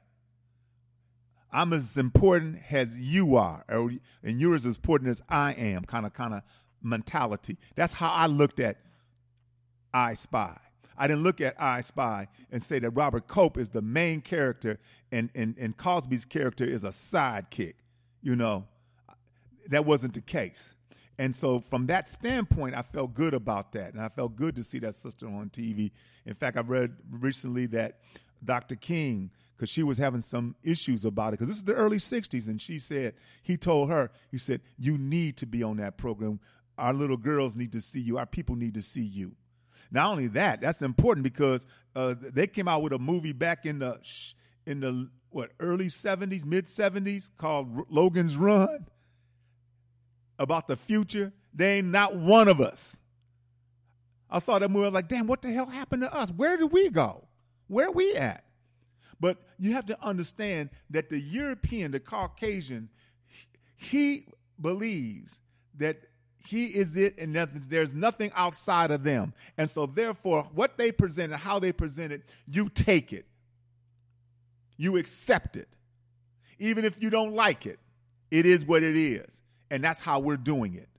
I'm as important as you are, or, and you're as important as I am. Kind of kind of mentality. That's how I looked at I Spy. I didn't look at I Spy and say that Robert Culp is the main character and and and Cosby's character is a sidekick. You know, that wasn't the case. And so from that standpoint, I felt good about that. And I felt good to see that sister on T V. In fact, I read recently that Doctor King, because she was having some issues about it, because this is the early sixties, and she said, he told her, he said, you need to be on that program. Our little girls need to see you. Our people need to see you. Not only that, that's important because uh, they came out with a movie back in the, in the what, early seventies, mid seventies called Logan's Run, about the future. They ain't not one of us. I saw that movie, I was like, damn, what the hell happened to us? Where did we go? Where are we at? But you have to understand that the European, the Caucasian, he believes that he is it and that there's nothing outside of them. And so therefore, what they present and how they present it, you take it. You accept it. Even if you don't like it, it is what it is. And that's how we're doing it.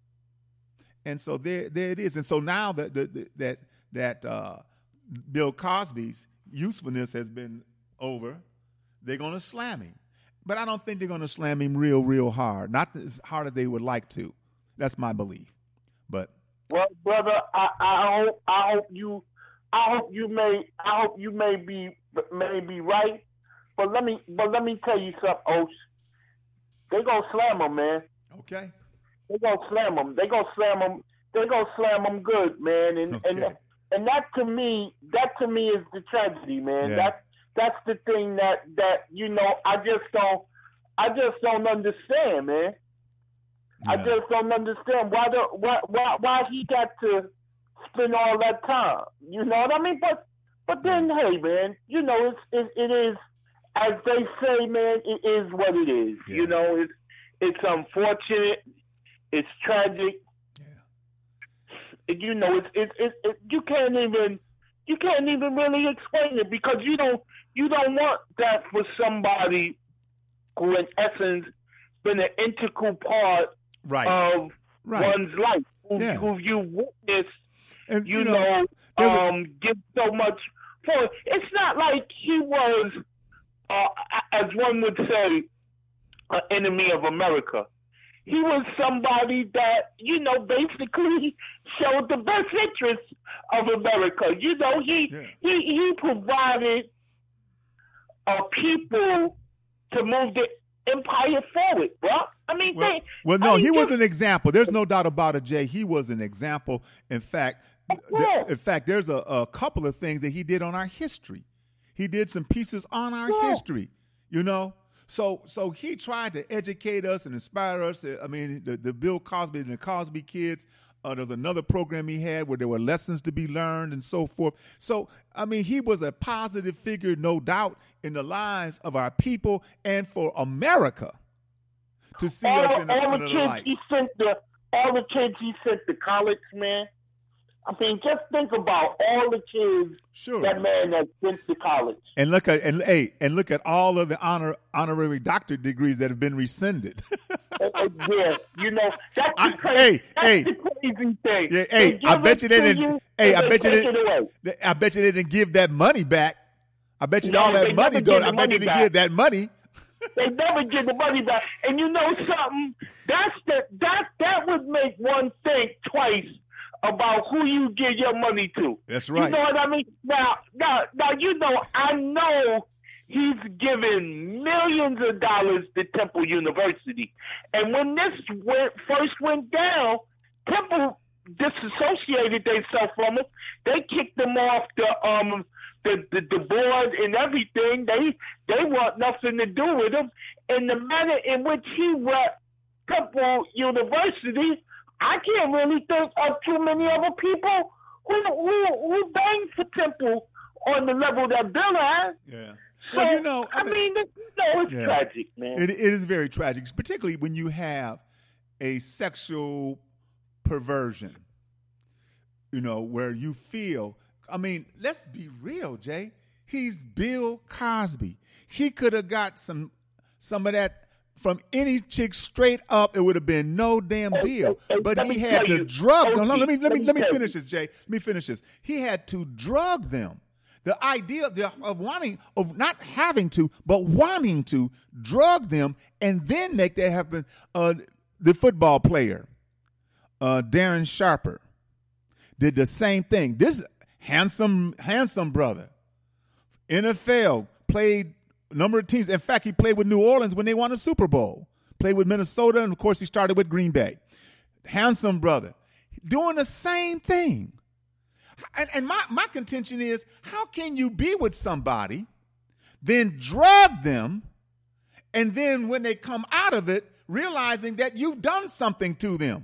And so there, there it is. And so now that that that that uh, Bill Cosby's usefulness has been over, they're going to slam him. But I don't think they're going to slam him real, real hard. Not as hard as they would like to. That's my belief. But well, brother, I, I hope I hope you I hope you may I hope you may be may be right. But let me but let me tell you something, Osh. They gonna slam him, man. okay. They gonna slam them. They gonna slam them. They gonna slam them good, man. And okay. and and that to me, that to me is the tragedy, man. Yeah. That's that's the thing that that you know I just don't I just don't understand, man. Yeah. I just don't understand why the why why why he got to spend all that time. You know what I mean? But but then hey, man, you know it's it, it is as they say, man. It is what it is. Yeah. You know it's it's unfortunate. It's tragic. You know, it's it's it, it, you can't even you can't even really explain it because you don't you don't want that for somebody who, in essence, been an integral part right. of right. one's life, who, yeah. who you witness, and, you, you know, know um, give so much for. It's not like he was, uh, as one would say, an enemy of America. He was somebody that, you know, basically showed the best interests of America. You know, he yeah. he, he provided uh, people to move the empire forward, bro. I mean, well, they, well no, I mean, he was an example. There's no doubt about it, Jay. He was an example. In fact, yeah. th- in fact, there's a, a couple of things that he did on our history. He did some pieces on our yeah. history, you know. So so he tried to educate us and inspire us. I mean, the, the Bill Cosby and the Cosby Kids, uh, there's another program he had where there were lessons to be learned and so forth. So, I mean, he was a positive figure, no doubt, in the lives of our people and for America to see all, us in a, all in the a kids light. he sent the all the kids he sent to college, man. I mean, just think about all the kids Sure. that man has sent to college. And look at and hey, and look at all of the honor honorary doctorate degrees that have been rescinded. uh, uh, yeah, you know that's the I- crazy, hey, that's hey. the crazy thing. Yeah, They hey, I give bet it you they to didn't. you, Hey, and I they bet you take didn't. it away. I bet you they didn't give that money back. I bet you No, all they that money never go. give the I bet money you didn't back. give that money. They never give the money back. And you know something? That's the that that would make one think twice about who you give your money to. That's right. You know what I mean? Now, now, now, you know, I know he's given millions of dollars to Temple University. And when this went, first went down, Temple disassociated themselves from him. They kicked them off the um the, the, the board and everything. They they want nothing to do with him. And the manner in which he rep Temple University, I can't really think of too many other people who who who bang for Temple on the level that Bill has. Yeah. So, Well, you know, I I mean- mean, you know, it's Yeah. tragic, man. It, it is very tragic, particularly when you have a sexual perversion, you know, where you feel, I mean, let's be real, Jay. He's Bill Cosby. He could have got some some of that from any chick straight up. It would have been no damn Hey, deal. hey, hey, But let he me had tell to you, drug O G, them. No, let me let me let me tell finish you. this, Jay. Let me finish this. He had to drug them. The idea of, the, of wanting, of not having to, but wanting to drug them and then make that happen. Uh, the football player, uh, Darren Sharper, did the same thing. This handsome, handsome brother, N F L, played a number of teams. In fact, he played with New Orleans when they won a Super Bowl. Played with Minnesota, and of course, he started with Green Bay. Handsome brother, doing the same thing. And, and my, my contention is, how can you be with somebody, then drug them, and then when they come out of it, realizing that you've done something to them?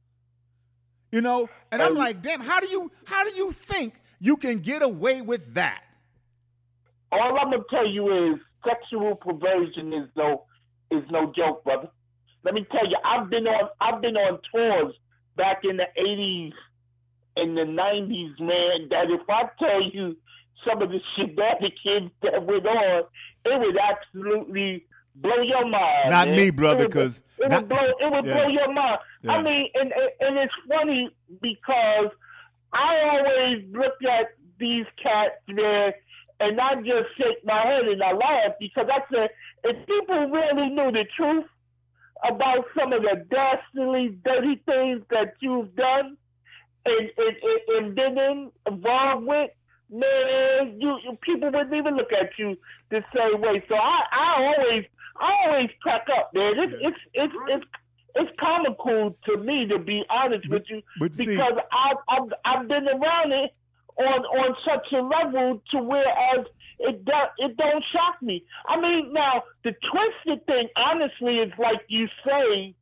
You know, and I'm like, damn, how do you how do you think you can get away with that? All I'm gonna tell you is sexual perversion is no is no joke, brother. Let me tell you, I've been on I've been on tours back in the eighties and the nineties, man. That if I tell you some of the shit that the kids that went on, it would absolutely blow your mind. Not man. me, brother, It would- 'cause it not- would blow it would yeah. blow your mind. Yeah. I mean, and, and and it's funny because I always look at these cats, man, and I just shake my head and I laugh because I said, if people really knew the truth about some of the dastardly, dirty things that you've done and and, and, and been in, involved with, man, you, you people wouldn't even look at you the same way. So I, I always I always crack up, man. It's Yeah. it's it's it's it's comical to me, to be honest but, with you, but see, because I've, I've I've been around it on on such a level to whereas it do, it don't shock me. I mean, now the twisted thing, honestly, is like you say,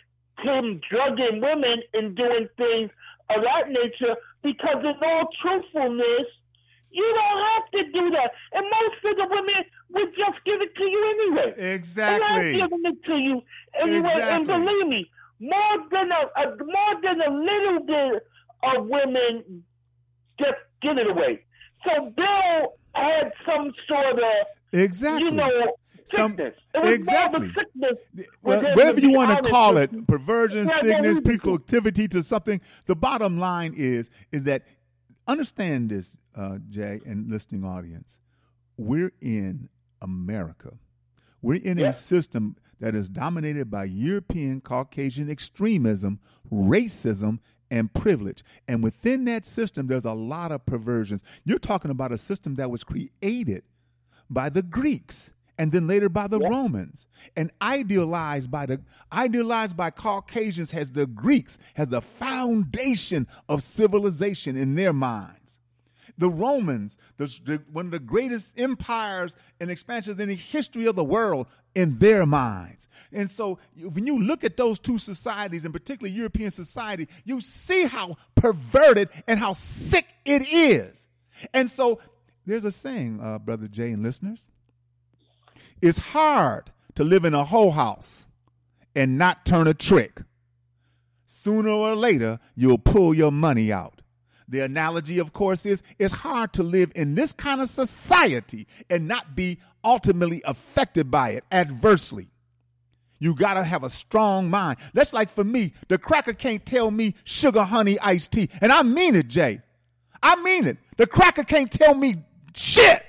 him drugging women and doing things of that nature. Because in all truthfulness, you don't have to do that, and most of the women would just give it to you anyway. Exactly. They're not giving it to you anyway, Exactly. and believe me, more than a, a more than a little bit of women just give it away. So Bill had some sort of, exactly. you know, sickness. Some, it was exactly. more of a sickness. Well, with him, whatever to you be want to honest call with it, you. perversion, Yeah, sickness, no, we- proclivity to something. The bottom line is, is that understand this, uh, Jay, and listening audience. We're in America. We're in Yeah. a system that is dominated by European Caucasian extremism, racism, and privilege. And within that system, there's a lot of perversions. You're talking about a system that was created by the Greeks and then later by the Yeah. Romans and idealized by the idealized by Caucasians as the Greeks, as the foundation of civilization in their minds. The Romans, the, the, one of the greatest empires and expansions in the history of the world, in their minds. And so when you look at those two societies, and particularly European society, you see how perverted and how sick it is. And so there's a saying, uh, Brother Jay and listeners, it's hard to live in a whole house and not turn a trick. Sooner or later, you'll pull your money out. The analogy, of course, is it's hard to live in this kind of society and not be ultimately affected by it adversely. You got to have a strong mind. That's like for me, the cracker can't tell me sugar, honey, iced tea. And I mean it, Jay. I mean it. The cracker can't tell me shit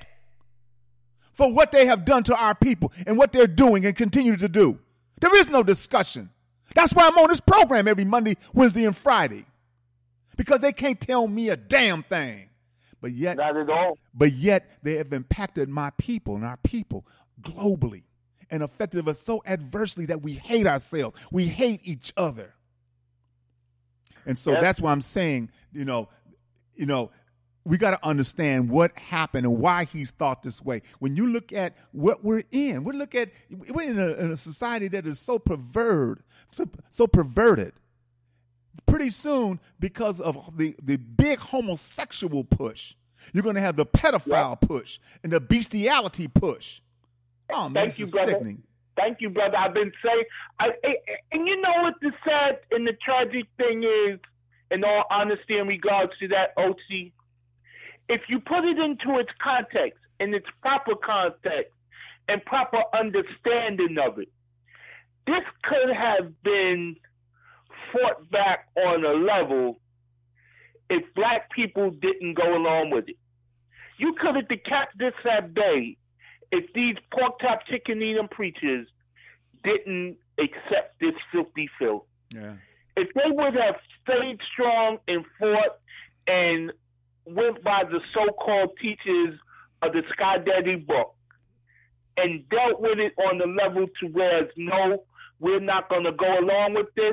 for what they have done to our people and what they're doing and continue to do. There is no discussion. That's why I'm on this program every Monday, Wednesday, and Friday. Because they can't tell me a damn thing. But yet, Not at all. but yet they have impacted my people and our people globally and affected us so adversely that we hate ourselves. We hate each other. And so Yes. that's why I'm saying, you know, you know, we got to understand what happened and why he's thought this way. When you look at what we're in, we look at we're in a, in a society that is so perverted, so, so perverted. Pretty soon, because of the, the big homosexual push, you're going to have the pedophile Yep. push and the bestiality push. Oh, man, Thank this you, is brother. sickening. Thank you, brother. I've been saying, I, I, and you know what the sad and the tragic thing is, in all honesty, in regards to that, O C, if you put it into its context, in its proper context, and proper understanding of it, this could have been fought back on a level if black people didn't go along with it. You could have kept this at bay if these pork chop chicken eating preachers didn't accept this filthy filth. Yeah. If they would have stayed strong and fought and went by the so-called teachers of the Sky Daddy book and dealt with it on the level to where it's no, we're not going to go along with this,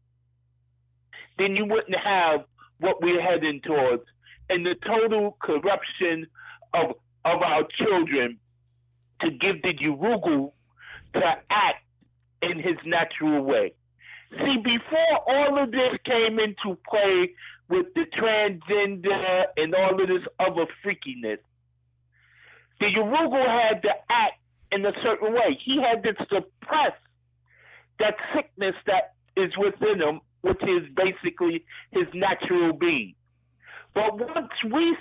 then you wouldn't have what we're heading towards and the total corruption of of our children to give the Urugu to act in his natural way. See, before all of this came into play with the transgender and all of this other freakiness, the Urugu had to act in a certain way. He had to suppress that sickness that is within him, which is basically his natural being. But once we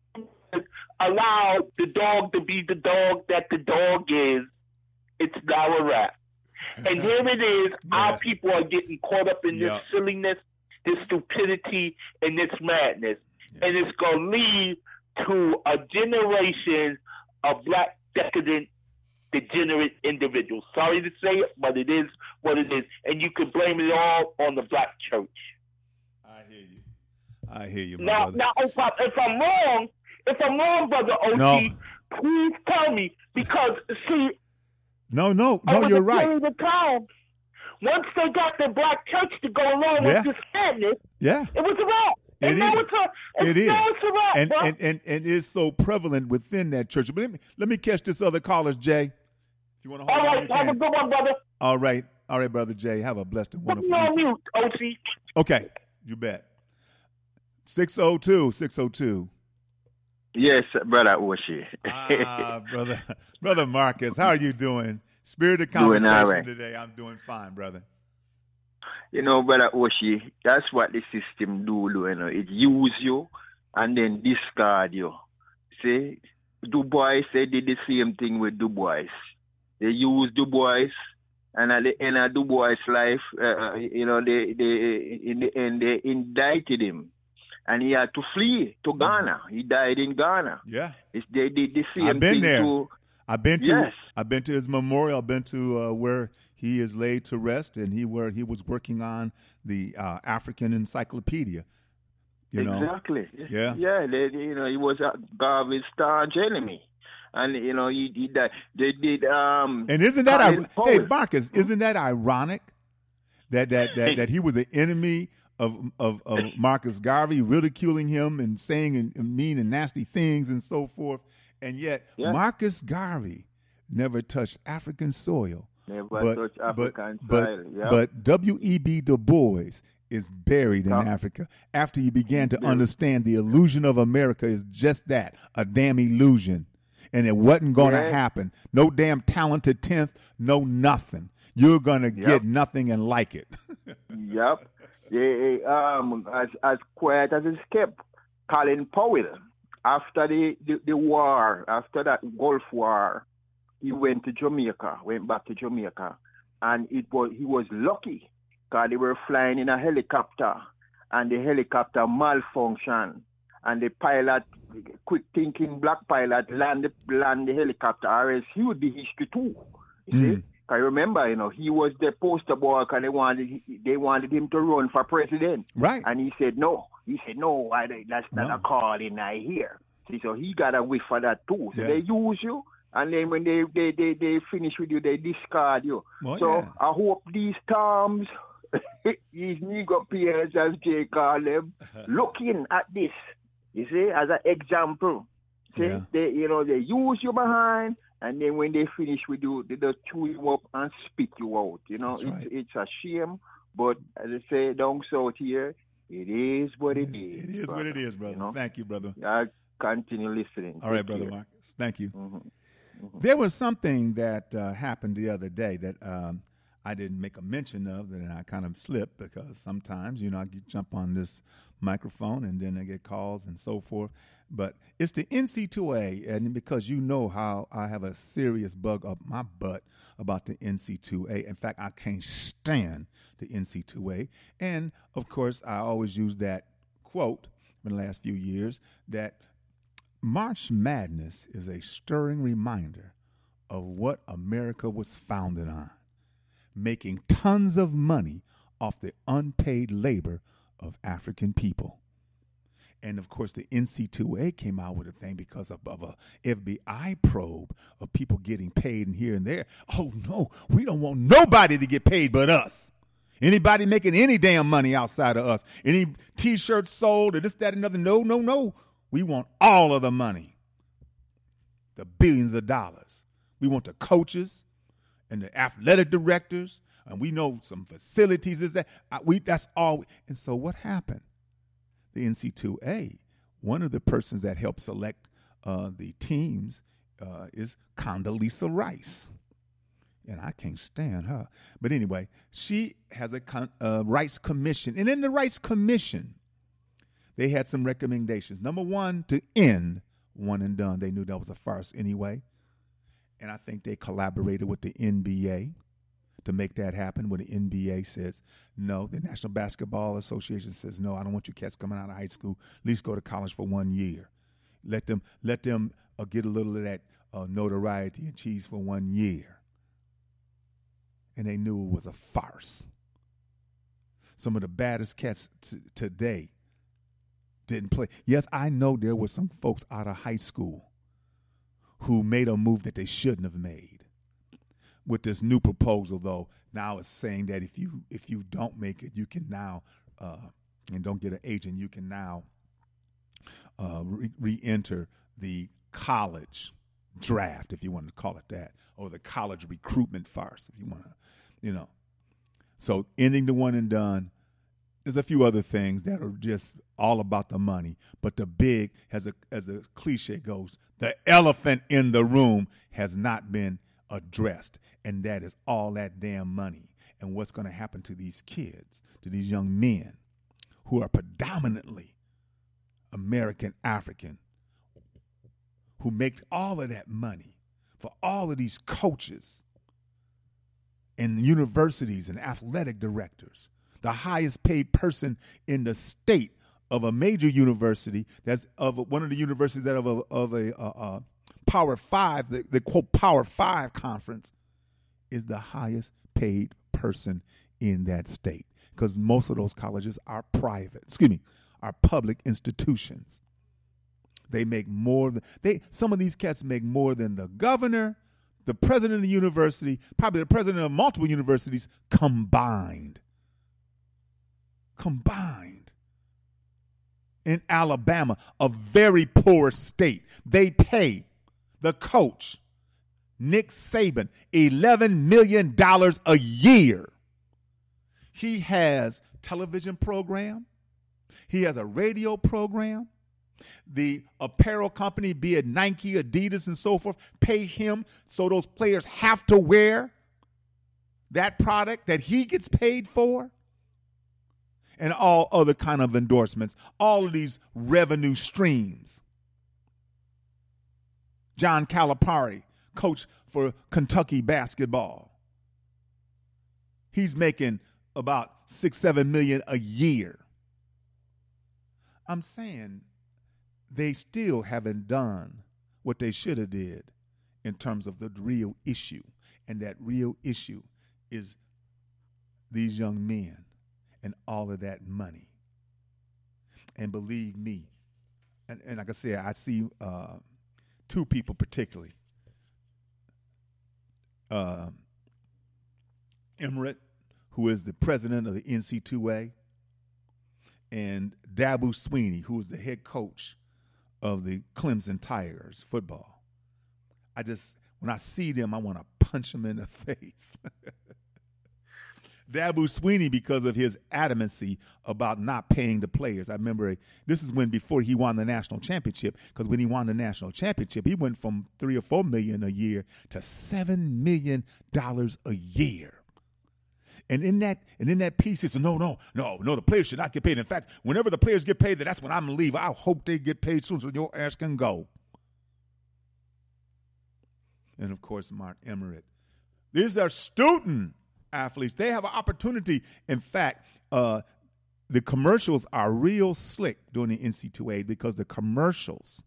allow the dog to be the dog that the dog is, it's now a wrap. And here it is, Yeah. our people are getting caught up in Yeah. this silliness, this stupidity, and this madness. Yeah. And it's going to lead to a generation of black, decadent, degenerate individuals. Sorry to say it, but it is what it is. And you can blame it all on the black church. I hear you. I hear you, my Now, brother. now if, I, if I'm wrong, if I'm wrong, Brother O T, No. please tell me. Because, see, No, no, no, over you're the right. period of time, once they got the black church to go along Yeah. with this madness, Yeah. it was a wrap. It And now is. it's a, it's, It is. now it's a wrap, And, bro. and, and, and it's so prevalent within that church. But let me, let me catch this other caller, Jay. If you want to hold All on, right, you have a can. good one, brother. All right. All right, Brother Jay. Have a blessed and Put me wonderful on week. mute, O C. Okay. You bet. six oh two, six oh two. Yes, brother Oshi. Ah, brother, brother Marcus, how are you doing? Spirit of Doing all conversation right. today. I'm doing fine, brother. You know, brother Oshi, that's what the system do, you know. It use you and then discard you. See, Du Bois, they did the same thing with Du Bois. They used Du Bois, and at the end of Du Bois' life, uh, you know, they, they in the end they indicted him, and he had to flee to Ghana. He died in Ghana. Yeah, It's, they did the same I've been thing there. to. I've been to Yes. I've been to his memorial. I've been to uh, where he is laid to rest, and he where he was working on the uh, African Encyclopedia. You know, Exactly. Yeah. Yeah. They, you know, he was a Garvey's staunch enemy, and you know, he, he died. They did. Um, and isn't that Colin ir- hey Powell. Marcus? Isn't that ironic that that that, that he was an enemy of of, of Marcus Garvey, ridiculing him and saying and, and mean and nasty things and so forth, and yet Yeah. Marcus Garvey never touched African soil. Never but, touched but, African but, soil. Yeah. but W E B Du Bois is buried in Yeah. Africa after he began to Yeah. understand the illusion of America is just that, a damn illusion. And it wasn't going to Yeah. happen. No damn talented tenth, no nothing. You're going to Yep. get nothing and like it. Yep. They, um, as as quiet as it kept, Colin Powell, after the, the, the war, after that Gulf War, he went to Jamaica, went back to Jamaica, and it was he was lucky because they were flying in a helicopter, and the helicopter malfunctioned, and the pilot, quick thinking black pilot, land land the helicopter, or else he would be history too. You Mm. see? I remember, you know, he was the poster boy because they wanted they wanted him to run for president, Right. and he said no. He said no, I, that's not No. a calling I hear. See, so he got a whiff for that too. So Yeah. they use you, and then when they they, they, they finish with you, they discard you. Well, so yeah. I hope these terms, these Negro peers, as Jay call them, looking at this, you see, as an example. See, Yeah. they you know they use you behind. And then when they finish with you, they just chew you up and spit you out. You know, That's it's right. it's a shame, but as I say down south here, it is what it is. It is what it is, brother. You know? Thank you, brother. I continue listening. All right, Take brother care. Marcus. Thank you. Mhm. There was something that uh, happened the other day that um, I didn't make a mention of, and I kind of slipped because sometimes, you know, I get, jump on this microphone and then I get calls and so forth. But it's the N C two A, and because you know how I have a serious bug up my butt about the N C two A. In fact, I can't stand the N C two A. And, of course, I always use that quote in the last few years that March Madness is a stirring reminder of what America was founded on, making tons of money off the unpaid labor of African people. And, of course, the N C two A came out with a thing because of, of a F B I probe of people getting paid and here and there. Oh, no, we don't want nobody to get paid but us. Anybody making any damn money outside of us. Any T-shirts sold or this, that, and another. No, no, no. We want all of the money, the billions of dollars. We want the coaches and the athletic directors, and we know some facilities is that. We That's all. And so what happened? The N C two A, one of the persons that helped select uh, the teams uh, is Condoleezza Rice. And I can't stand her. But anyway, she has a con- uh, Rice Commission. And in the Rice Commission, they had some recommendations. Number one, to end one and done. They knew that was a farce anyway. And I think they collaborated with the N B A to make that happen, when the N B A says no. The National Basketball Association says no, I don't want you cats coming out of high school. At least go to college for one year. Let them let them uh, get a little of that uh, notoriety and cheese for one year. And they knew it was a farce. Some of the baddest cats t- today didn't play. Yes, I know there were some folks out of high school who made a move that they shouldn't have made. with this new proposal, though, now it's saying that if you if you don't make it, you can now uh, and don't get an agent, you can now uh, re- re-enter the college draft, if you want to call it that, or the college recruitment farce, if you want to, you know. So ending the one and done. There's a few other things that are just all about the money, but the big, as a as a cliche goes, the elephant in the room has not been addressed, and that is all that damn money and what's going to happen to these kids, to these young men who are predominantly American African, who make all of that money for all of these coaches and universities and athletic directors. The highest paid person in the state of a major university, that's of one of the universities that of a, of a uh, uh, Power Five, the, the quote Power Five conference, is the highest paid person in that state, because most of those colleges are private. Excuse me, are public institutions. They make more than they. Some of these cats make more than the governor, the president of the university, probably the president of multiple universities combined. Combined. In Alabama, a very poor state, they pay the coach, Nick Saban, eleven million dollars a year. He has television program. He has a radio program. The apparel company, be it Nike, Adidas, and so forth, pay him so those players have to wear that product that he gets paid for. And all other kind of endorsements, all of these revenue streams. John Calipari, coach for Kentucky basketball. He's making about six, seven million a year. I'm saying they still haven't done what they should have did in terms of the real issue. And that real issue is these young men and all of that money. And believe me, and, and like I said, I see uh, two people particularly. Uh, Emmerich, who is the president of the N C double A, and Dabo Swinney, who is the head coach of the Clemson Tigers football. I just, when I see them, I want to punch them in the face. Dabo Swinney, because of his adamancy about not paying the players. I remember this is when before he won the national championship, because when he won the national championship, he went from three or four million a year to seven million dollars a year. And in that and in that piece, he said, no, no, no, no, the players should not get paid. In fact, whenever the players get paid, that's when I'm going to leave. I hope they get paid soon so your ass can go. And, of course, Mark Emmerich. These are student athletes. They have an opportunity. In fact, uh, the commercials are real slick during the N C double A, because the commercials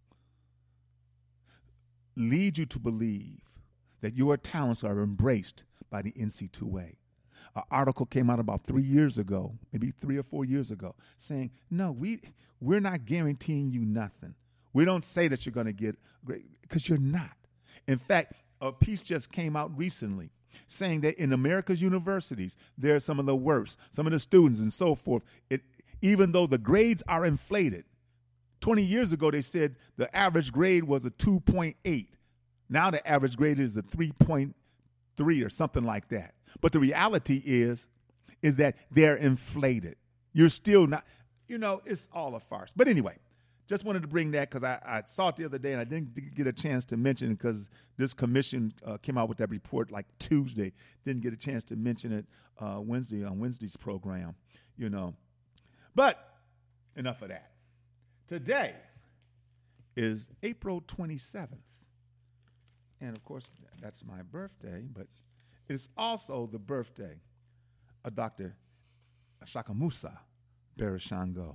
lead you to believe that your talents are embraced by the N C double A. An article came out about three years ago, maybe three or four years ago, saying, no, we, we're not guaranteeing you nothing. We don't say that you're going to get great, because you're not. In fact, a piece just came out recently saying that in America's universities, they're some of the worst, some of the students and so forth. It, even though the grades are inflated, twenty years ago they said the average grade was a two point eight. Now the average grade is a three point three or something like that. But the reality is, is that they're inflated. You're still not, you know, it's all a farce. But anyway, just wanted to bring that because I, I saw it the other day and I didn't get a chance to mention it because this commission uh, came out with that report like Tuesday. Didn't get a chance to mention it uh, Wednesday on Wednesday's program, you know. But enough of that. Today is April twenty-seventh. And, of course, that's my birthday, but it's also the birthday of Doctor Shakamusa Barashango.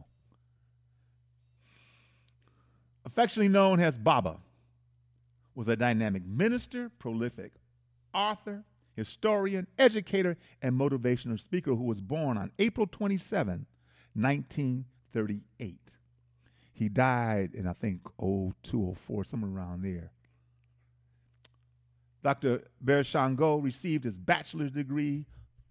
Affectionately known as Baba, was a dynamic minister, prolific author, historian, educator, and motivational speaker who was born on April twenty-seventh, nineteen thirty-eight. He died in, I think, oh two, oh four, somewhere around there. Doctor Bereshango received his bachelor's degree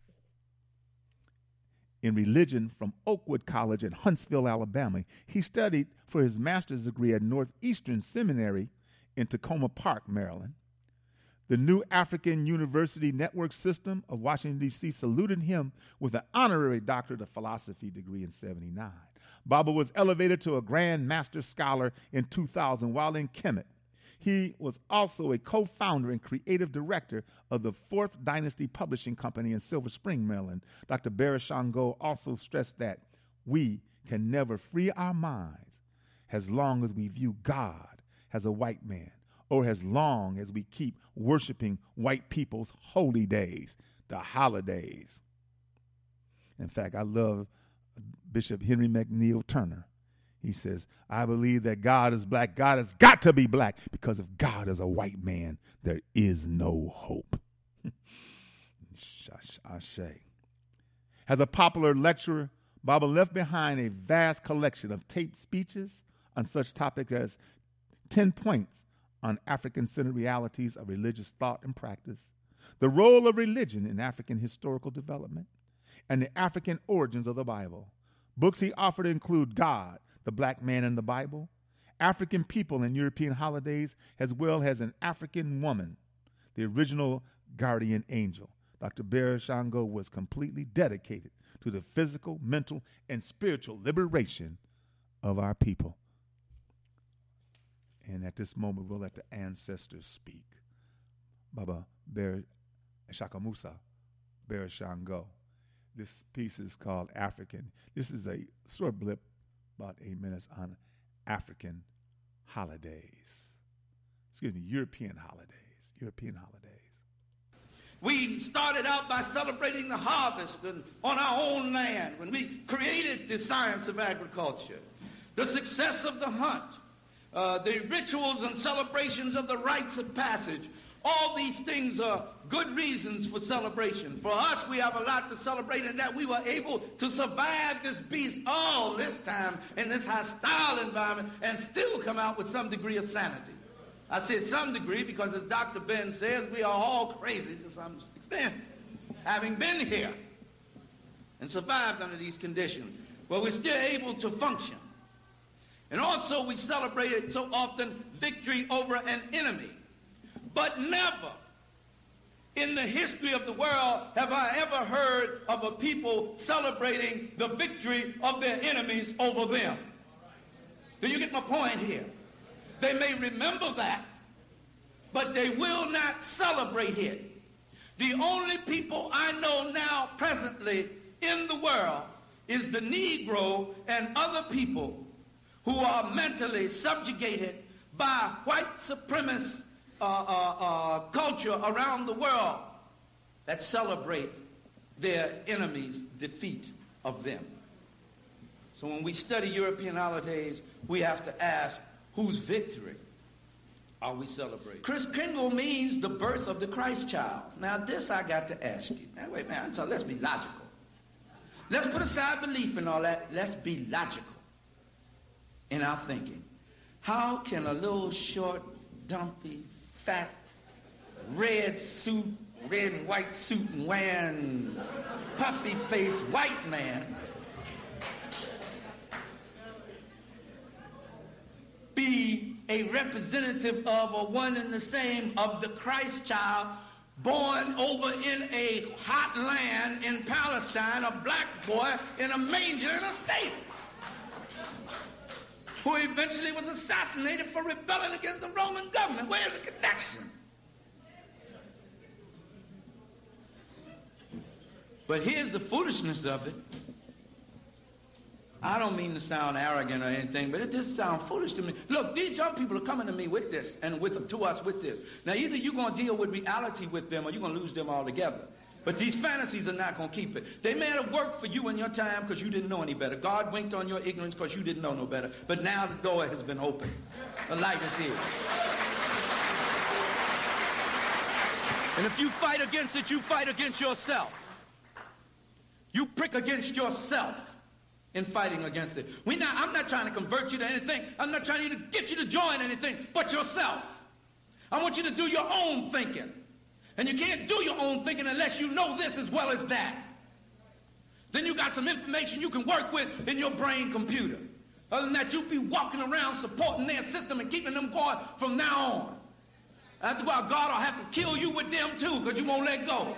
in religion from Oakwood College in Huntsville, Alabama. He studied for his master's degree at Northeastern Seminary in Tacoma Park, Maryland. The new African University Network System of Washington, D C saluted him with an honorary doctorate of philosophy degree in seventy-nine. Baba was elevated to a Grand Master Scholar in two thousand while in Kemet. He was also a co-founder and creative director of the Fourth Dynasty Publishing Company in Silver Spring, Maryland. Doctor Bereshango also stressed that we can never free our minds as long as we view God as a white man, or as long as we keep worshiping white people's holy days, the holidays. In fact, I love Bishop Henry McNeil Turner. He says, I believe that God is black. God has got to be black, because if God is a white man, there is no hope. Ashe. As a popular lecturer, Baba left behind a vast collection of taped speeches on such topics as ten points on African-centered realities of religious thought and practice, the role of religion in African historical development, and the African origins of the Bible. Books he offered include God, the Black Man in the Bible, African People and European Holidays, as well as An African Woman, the original guardian angel. Doctor Bereshango was completely dedicated to the physical, mental, and spiritual liberation of our people. And at this moment, we'll let the ancestors speak. Baba Ber Shakamusa Bereshango. This piece is called African. This is a short blip, about eight minutes, on African holidays. Excuse me, European holidays. European holidays. We started out by celebrating the harvest and on our own land when we created the science of agriculture, the success of the hunt, uh, the rituals and celebrations of the rites of passage. All these things are good reasons for celebration. For us, we have a lot to celebrate in that we were able to survive this beast all this time in this hostile environment and still come out with some degree of sanity. I said some degree because, as Doctor Ben says, we are all crazy to some extent, having been here and survived under these conditions. But we're still able to function. And also we celebrated so often victory over an enemy. But never in the history of the world have I ever heard of a people celebrating the victory of their enemies over them. Do you get my point here? They may remember that, but they will not celebrate it. The only people I know now presently in the world is the Negro and other people who are mentally subjugated by white supremacist Uh, uh, uh, culture around the world that celebrate their enemies' defeat of them. So when we study European holidays, we have to ask, whose victory are we celebrating? Kris Kringle means the birth of the Christ child. Now this I got to ask you. Now wait, man, so let's be logical. Let's put aside belief and all that. Let's be logical in our thinking. How can a little short, dumpy, fat, red suit, red and white suit and wearing puffy-faced white man be a representative of or one and the same of the Christ child born over in a hot land in Palestine, a black boy in a manger in a stable, who eventually was assassinated for rebelling against the Roman government? Where's the connection? But here's the foolishness of it. I don't mean to sound arrogant or anything, but it just sounds foolish to me. Look, these young people are coming to me with this and with to us with this. Now, either you're going to deal with reality with them or you're going to lose them altogether. But these fantasies are not going to keep it. They may have worked for you in your time because you didn't know any better. God winked on your ignorance because you didn't know no better. But now the door has been opened. The light is here. And if you fight against it, you fight against yourself. You prick against yourself in fighting against it. We not, I'm not trying to convert you to anything. I'm not trying to get you to join anything but yourself. I want you to do your own thinking. And you can't do your own thinking unless you know this as well as that. Then you got some information you can work with in your brain computer. Other than that, you'll be walking around supporting their system and keeping them going from now on. After a while, God will have to kill you with them too, because you won't let go.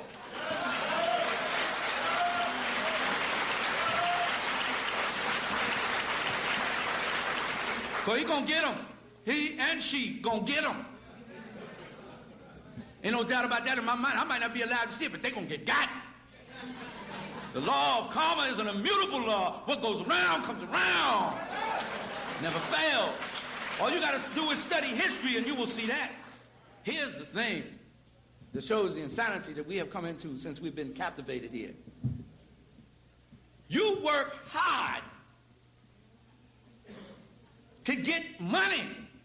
So he's going to get them. He and she going to get them. Ain't no doubt about that in my mind. I might not be allowed to see it, but they're going to get got. The law of karma is an immutable law. What goes around comes around. Never fails. All you got to do is study history and you will see that. Here's the thing that shows the insanity that we have come into since we've been captivated here. You work hard to get money,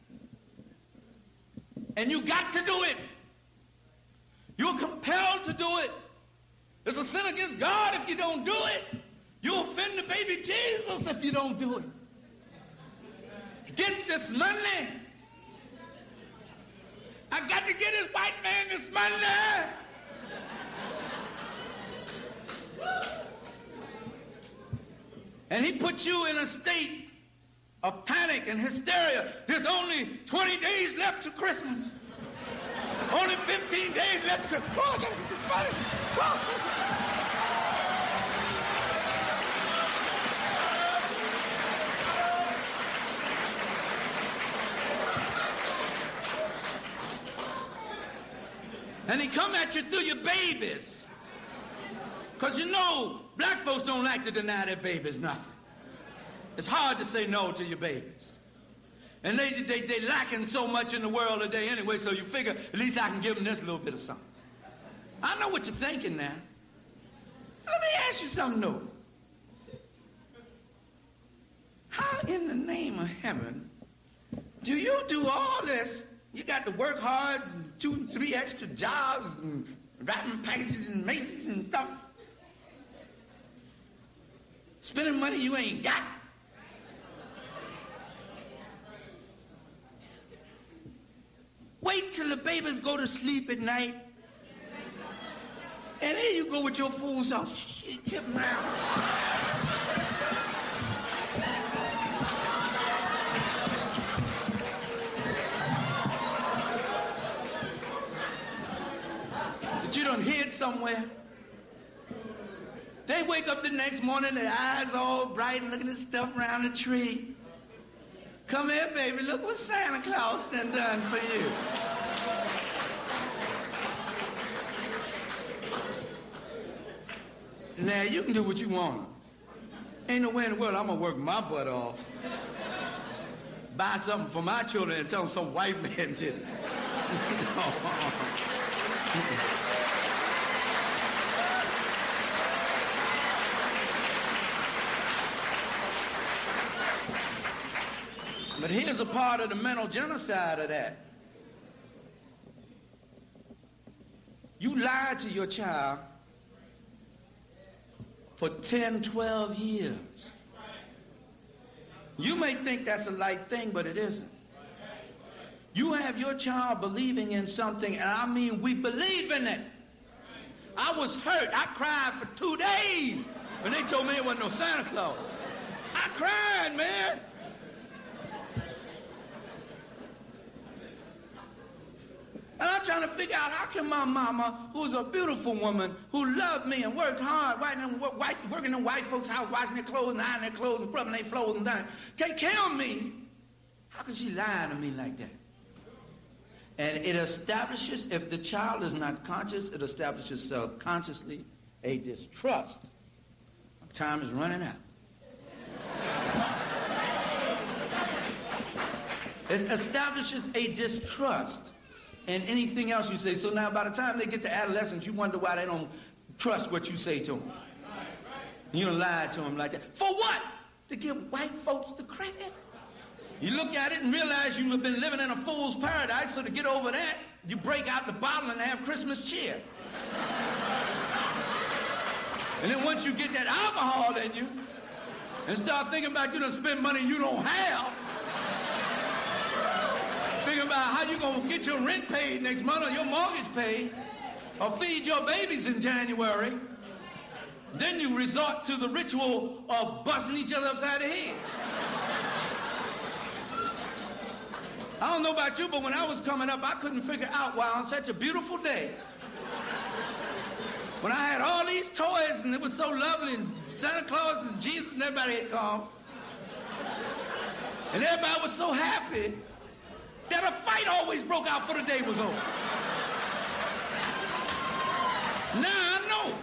and you got to do it. You're compelled to do it. It's a sin against God if you don't do it. You offend the baby Jesus if you don't do it. Get this money. I got to get this white man this money. And he put you in a state of panic and hysteria. There's only twenty days left to Christmas. Only fifteen days left to Christmas. Oh, I got to get this money. Oh. And he come at you through your babies. Because you know, black folks don't like to deny their babies nothing. It's hard to say no to your babies. And they, they, they lacking so much in the world today anyway, so you figure, at least I can give them this little bit of something. I know what you're thinking now. Let me ask you something new. How in the name of heaven do you do all this? You got to work hard and two and three extra jobs and wrapping packages and maces and stuff. Spending money you ain't got. Wait till the babies go to sleep at night. And here you go with your fool self. Shit, tip around. You done hid somewhere. They wake up the next morning, their eyes all bright and looking at stuff around the tree. Come here, baby, look what Santa Claus done done for you. Now, you can do what you want. Ain't no way in the world I'm gonna work my butt off. Buy something for my children and tell them some white man did it. No. But here's a part of the mental genocide of that. You lied to your child for ten, twelve years. You may think that's a light thing, but it isn't. You have your child believing in something, and I mean we believe in it. I was hurt. I cried for two days when they told me it wasn't no Santa Claus. I cried, man. And I'm trying to figure out how can my mama, who's a beautiful woman, who loved me and worked hard, working in white, working in white folks' house, washing their clothes and ironing their clothes and scrubbing their clothes and down, take care of me. How can she lie to me like that? And it establishes, if the child is not conscious, it establishes subconsciously a distrust. Time is running out. It establishes a distrust in anything else you say. So now by the time they get to adolescence, you wonder why they don't trust what you say to them. You don't lie to them like that. For what? To give white folks the credit? You look at it and realize you have been living in a fool's paradise, so to get over that, you break out the bottle and have Christmas cheer. And then once you get that alcohol in you and start thinking about you done spend money you don't have, thinking about how you going to get your rent paid next month or your mortgage paid, or feed your babies in January, then you resort to the ritual of busting each other upside the head. I don't know about you, but when I was coming up, I couldn't figure out why on such a beautiful day, when I had all these toys and it was so lovely, and Santa Claus and Jesus and everybody had come, and everybody was so happy, that a fight always broke out before the day was over. Now I know.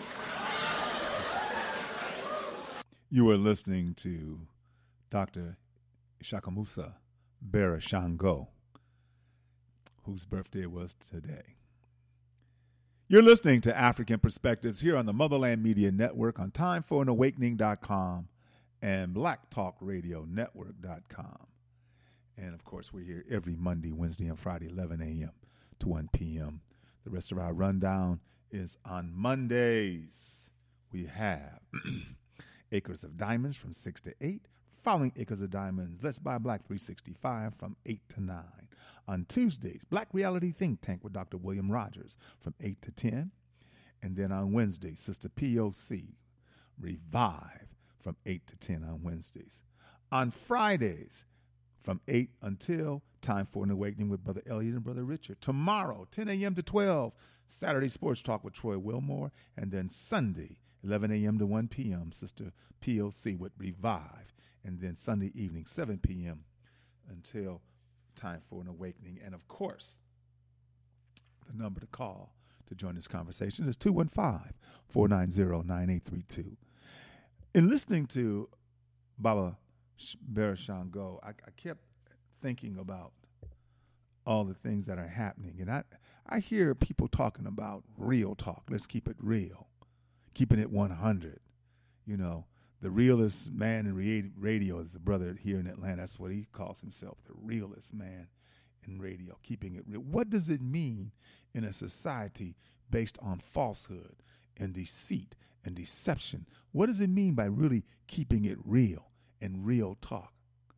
You are listening to Doctor Shakamusa Bera Shango, whose birthday was today. You're listening to African Perspectives here on the Motherland Media Network on time for an awakening dot com and black talk radio network dot com. And, of course, we're here every Monday, Wednesday, and Friday, eleven a.m. to one p.m. The rest of our rundown is on Mondays. We have Acres of Diamonds from six to eight. Following Acres of Diamonds, Let's Buy Black three sixty-five from eight to nine. On Tuesdays, Black Reality Think Tank with Doctor William Rogers from eight to ten. And then on Wednesdays, Sister P O C, Revive from eight to ten on Wednesdays. On Fridays, from eight until Time for an Awakening with Brother Elliot and Brother Richard. Tomorrow, ten a.m. to twelve, Saturday Sports Talk with Troy Wilmore. And then Sunday, eleven a.m. to one p.m., Sister P O C with Revive. And then Sunday evening, seven p.m. until Time for an Awakening. And, of course, the number to call to join this conversation is two one five, four nine zero, nine eight three two. In listening to Baba Bera Shango, I, I kept thinking about all the things that are happening. And I, I hear people talking about real talk. Let's keep it real, keeping it one hundred, you know. The realest man in radio is a brother here in Atlanta. That's what he calls himself, the realest man in radio, keeping it real. What does it mean in a society based on falsehood and deceit and deception? What does it mean by really keeping it real and real talk?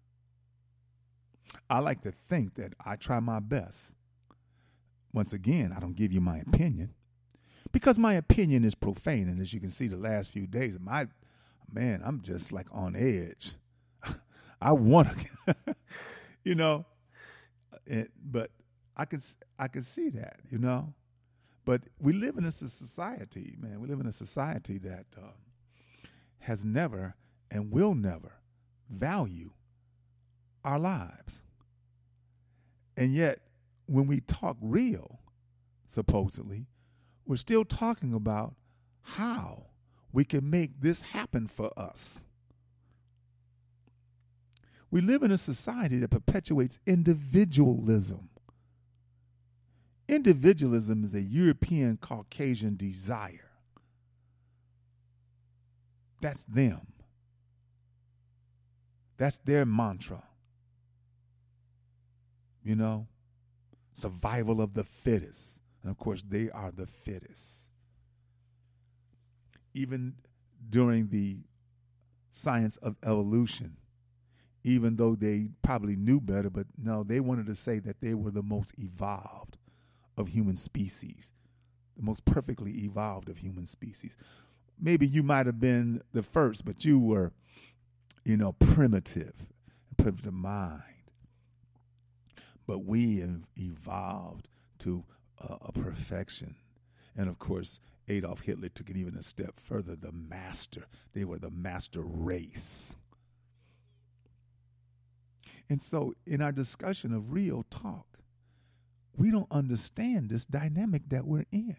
I like to think that I try my best. Once again, I don't give you my opinion because my opinion is profane. And as you can see, the last few days, my Man, I'm just like on edge. I want to, you know, it, but I could I could see that, you know. But we live in a society, man. We live in a society that uh, has never and will never value our lives. And yet, when we talk real, supposedly, we're still talking about how we can make this happen for us. We live in a society that perpetuates individualism. Individualism is a European Caucasian desire. That's them. That's their mantra. You know, survival of the fittest. And of course, they are the fittest. Even during the science of evolution, even though they probably knew better, but no, they wanted to say that they were the most evolved of human species, the most perfectly evolved of human species. Maybe you might have been the first, but you were, you know, primitive, primitive mind. But we have evolved to uh, a perfection. And of course, Adolf Hitler took it even a step further, the master. They were the master race. And so in our discussion of real talk, we don't understand this dynamic that we're in.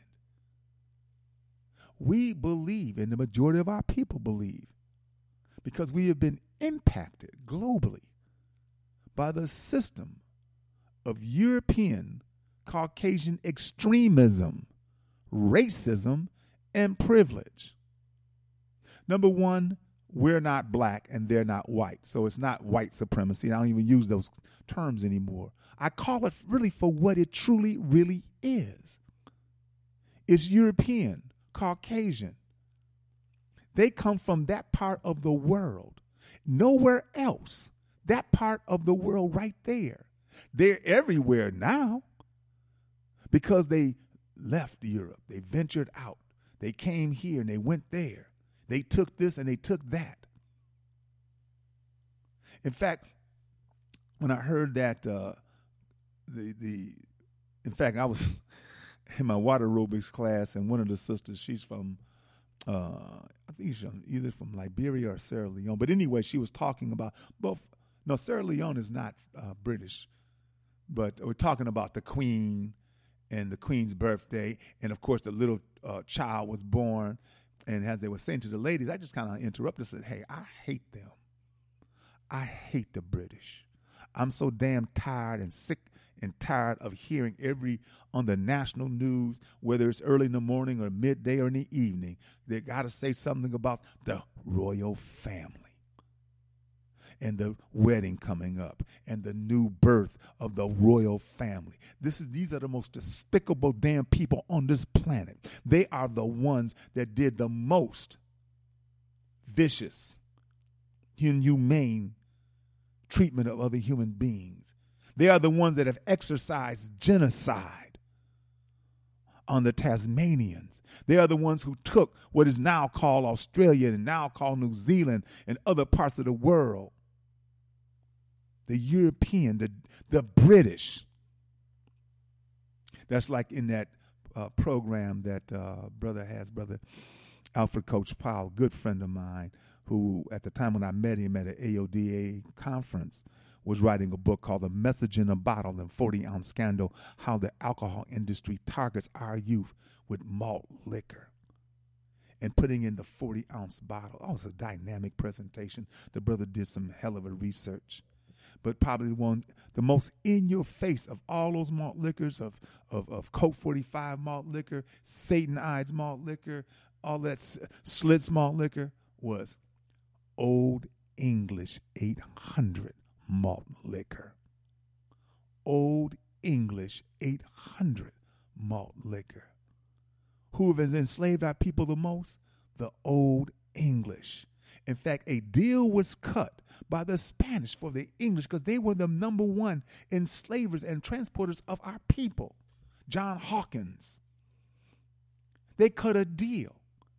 We believe, and the majority of our people believe, because we have been impacted globally by the system of European Caucasian extremism, racism, and privilege. Number one, we're not black and they're not white. So it's not white supremacy. I don't even use those terms anymore. I call it really for what it truly, really is. It's European, Caucasian. They come from that part of the world. Nowhere else. That part of the world right there. They're everywhere now because they left Europe. They ventured out. They came here and they went there. They took this and they took that. In fact, when I heard that, uh, the the, in fact, I was in my water aerobics class, and one of the sisters, she's from, uh, I think she's either from Liberia or Sierra Leone. But anyway, she was talking about both. No, Sierra Leone is not uh, British, but we're talking about the Queen and the Queen's birthday, and of course the little uh, child was born. And as they were saying to the ladies, I just kind of interrupted and said, hey, I hate them. I hate the British. I'm so damn tired and sick and tired of hearing every, on the national news, whether it's early in the morning or midday or in the evening, they got to say something about the royal family and the wedding coming up and the new birth of the royal family. This is These are the most despicable damn people on this planet. They are the ones that did the most vicious, inhumane treatment of other human beings. They are the ones that have exercised genocide on the Tasmanians. They are the ones who took what is now called Australia and now called New Zealand and other parts of the world. The European, the, the British. That's like in that uh, program that uh, brother has, brother Alfred Coach Powell, good friend of mine, who at the time when I met him at an A O D A conference was writing a book called The Message in a Bottle and forty ounce Scandal, How the Alcohol Industry Targets Our Youth with Malt Liquor. And putting in the forty ounce bottle. Oh, it was a dynamic presentation. The brother did some hell of a research. But probably the one, the most in your face of all those malt liquors, of of, of Coke forty-five malt liquor, Satan Ides malt liquor, all that Schlitz malt liquor, was Old English eight hundred malt liquor. Old English eight hundred malt liquor. Who has enslaved our people the most? The Old English. In fact, a deal was cut by the Spanish for the English because they were the number one enslavers and transporters of our people. John Hawkins. They cut a deal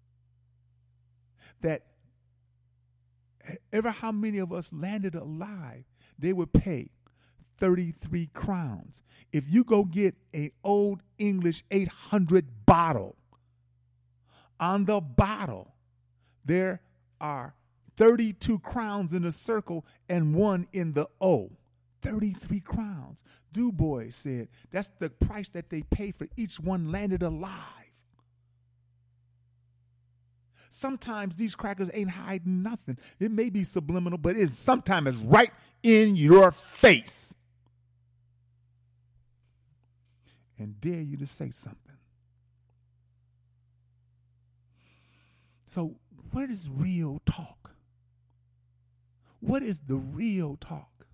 that ever how many of us landed alive, they would pay thirty-three crowns. If you go get an Old English eight hundred bottle, on the bottle, there are thirty-two crowns in a circle and one in the O. thirty-three crowns. Du Bois said that's the price that they pay for each one landed alive. Sometimes these crackers ain't hiding nothing. It may be subliminal, but it's sometimes it's right in your face. And dare you to say something. So what is real talk? What is the real talk?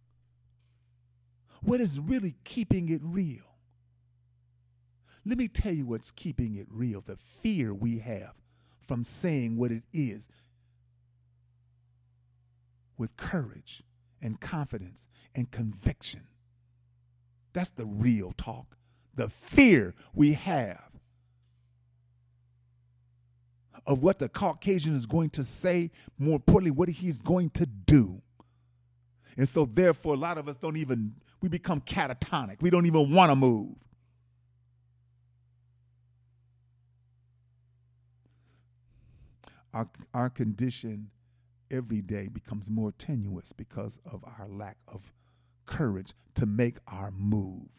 What is really keeping it real? Let me tell you what's keeping it real. The fear we have from saying what it is with courage and confidence and conviction. That's the real talk. The fear we have of what the Caucasian is going to say, more importantly, what he's going to do. And so therefore, a lot of us don't even, we become catatonic. We don't even want to move. Our, our condition every day becomes more tenuous because of our lack of courage to make our move.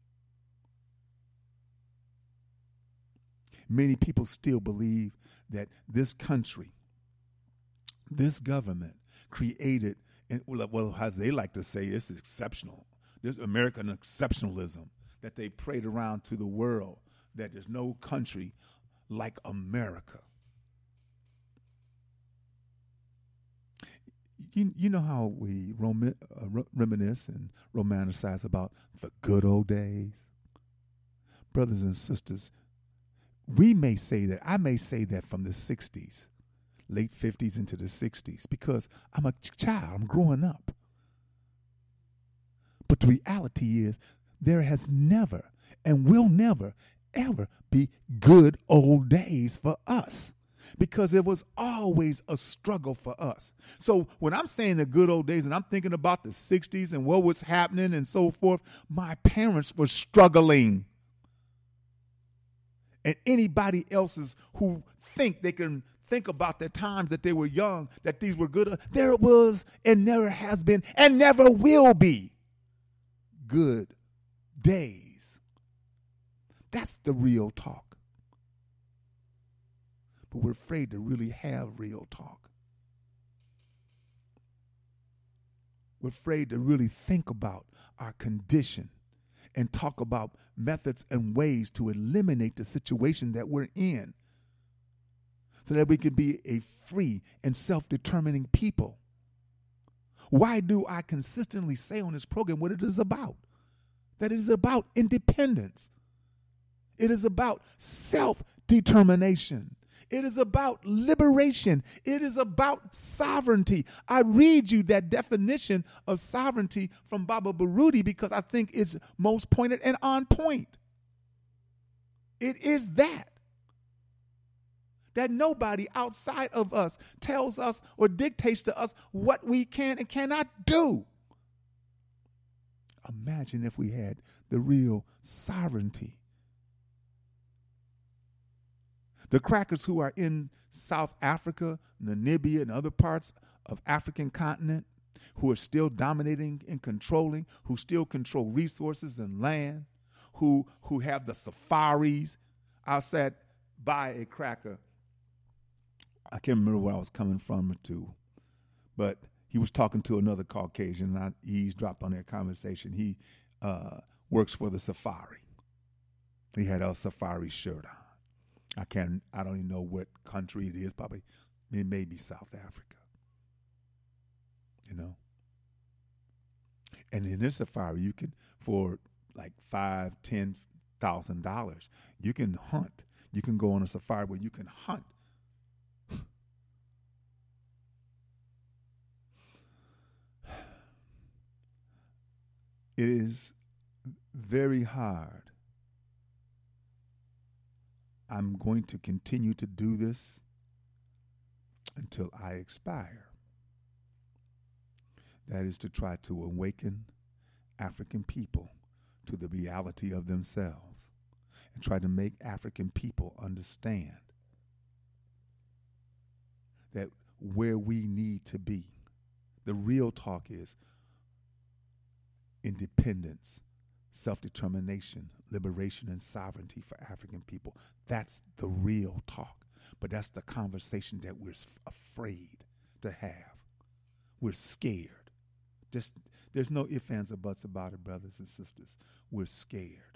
Many people still believe that this country, this government created, and well, as they like to say, this is exceptional. This American exceptionalism that they prayed around to the world, that there's no country like America. You, you know how we rom- uh, reminisce and romanticize about the good old days? Brothers and sisters, we may say that, I may say that from the sixties, late fifties into the sixties, because I'm a child, I'm growing up. But the reality is there has never and will never ever be good old days for us, because it was always a struggle for us. So when I'm saying the good old days and I'm thinking about the sixties and what was happening and so forth, my parents were struggling. And anybody else's who think they can think about the times that they were young, that these were good, there it was and never has been and never will be good days. That's the real talk. But we're afraid to really have real talk. We're afraid to really think about our condition and talk about methods and ways to eliminate the situation that we're in so that we can be a free and self-determining people. Why do I consistently say on this program what it is about? That it is about independence. It is about self-determination. It is about liberation. It is about sovereignty. I read you that definition of sovereignty from Baba Baruti because I think it's most pointed and on point. It is that. That nobody outside of us tells us or dictates to us what we can and cannot do. Imagine if we had the real sovereignty. The crackers who are in South Africa, Namibia, and other parts of African continent, who are still dominating and controlling, who still control resources and land, who who have the safaris. I sat by a cracker. I can't remember where I was coming from or to, but he was talking to another Caucasian, and I eavesdropped on their conversation. He uh, works for the safari. He had a safari shirt on. I can't, I don't even know what country it is. Probably, it may be South Africa. You know? And in this safari, you can, for like five, ten thousand dollars, you can hunt. You can go on a safari where you can hunt. It is very hard. I'm going to continue to do this until I expire. That is to try to awaken African people to the reality of themselves and try to make African people understand that where we need to be, the real talk is independence, self-determination, liberation, and sovereignty for African people. That's the real talk. But that's the conversation that we're afraid to have. We're scared. Just, there's no ifs, ands, or buts about it, brothers and sisters. We're scared.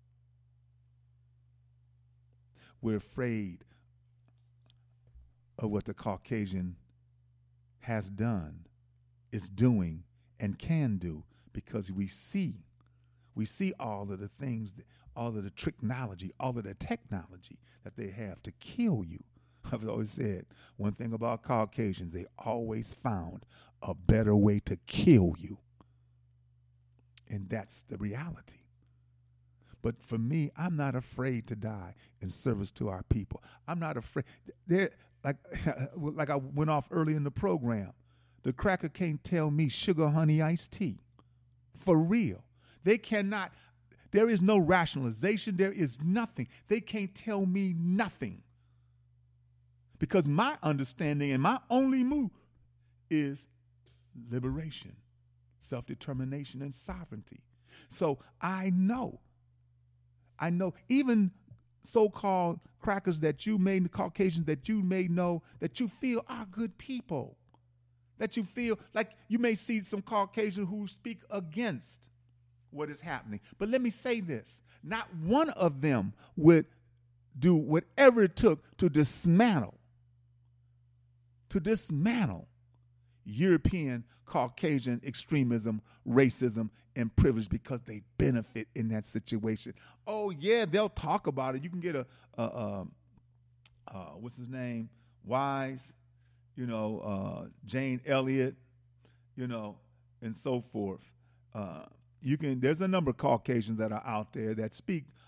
We're afraid of what the Caucasian has done, is doing, and can do, because we see We see all of the things, all of the technology, all of the technology that they have to kill you. I've always said one thing about Caucasians, they always found a better way to kill you. And that's the reality. But for me, I'm not afraid to die in service to our people. I'm not afraid. There, like, like I went off early in the program, the cracker can't tell me sugar, honey, iced tea. For real. They cannot, there is no rationalization. There is nothing. They can't tell me nothing. Because my understanding and my only move is liberation, self-determination, and sovereignty. So I know, I know, even so-called crackers that you may, Caucasians that you may know, that you feel are good people, that you feel like you may see some Caucasians who speak against what is happening. But let me say this, not one of them would do whatever it took to dismantle, to dismantle European Caucasian extremism, racism, and privilege, because they benefit in that situation. Oh yeah, they'll talk about it. You can get a, a, a, a what's his name, Wise, you know, uh, Jane Elliott, you know, and so forth. Uh, You can. There's a number of Caucasians that are out there that speak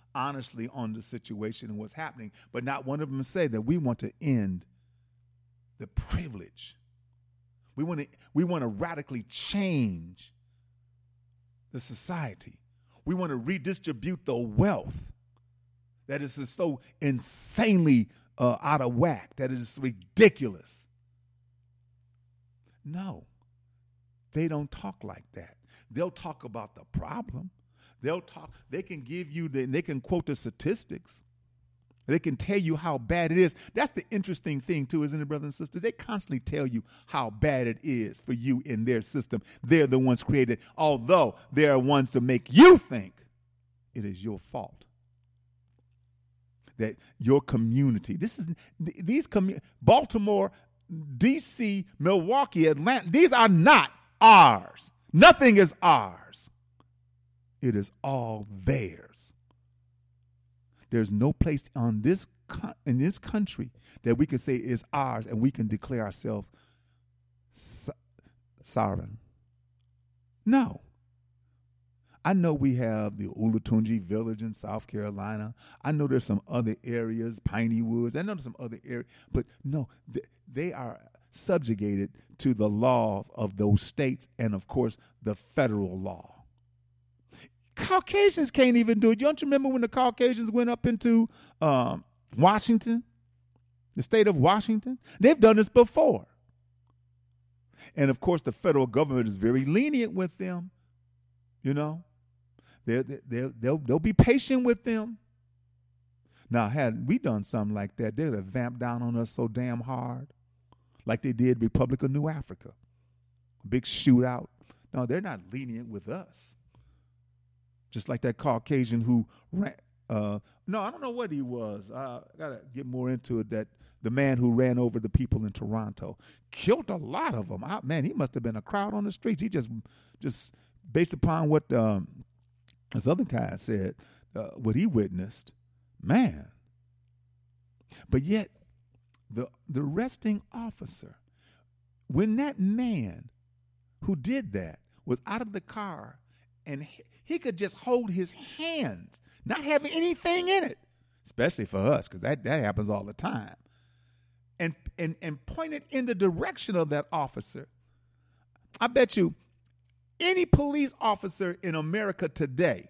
honestly on the situation and what's happening, but not one of them say that we want to end the privilege. We want to we want to radically change the society. We want to redistribute the wealth that is so insanely uh, out of whack, that it is ridiculous. No, they don't talk like that. They'll talk about the problem. They'll talk. They can give you the. They can quote the statistics. They can tell you how bad it is. That's the interesting thing, too, isn't it, brother and sister? They constantly tell you how bad it is for you in their system. They're the ones created, although they are ones to make you think it is your fault. That your community, this is these commu- Baltimore, D C, Milwaukee, Atlanta, these are not ours. Nothing is ours. It is all theirs. There's no place on this in this country that we can say is ours and we can declare ourselves so- sovereign. No. I know we have the Olatunji Village in South Carolina. I know there's some other areas, Piney Woods. I know there's some other areas, but no, they, they are subjugated to the laws of those states and, of course, the federal law. Caucasians can't even do it. Don't you remember when the Caucasians went up into um, Washington, the state of Washington? They've done this before. And, of course, the federal government is very lenient with them, you know. They're, they're, they'll, they'll be patient with them. Now, had we done something like that, they would have vamped down on us so damn hard, like they did Republic of New Africa. Big shootout. No, they're not lenient with us. Just like that Caucasian who ran, uh, no, I don't know what he was. Uh, I got to get more into it. That the man who ran over the people in Toronto killed a lot of them. I, man, he must have been a crowd on the streets. He just, just based upon what um, this other guy said, uh, what he witnessed, man. But yet, the the arresting officer, when that man who did that was out of the car and he, he could just hold his hands, not having anything in it, especially for us, because that, that happens all the time, and, and, and pointed in the direction of that officer. I bet you any police officer in America today,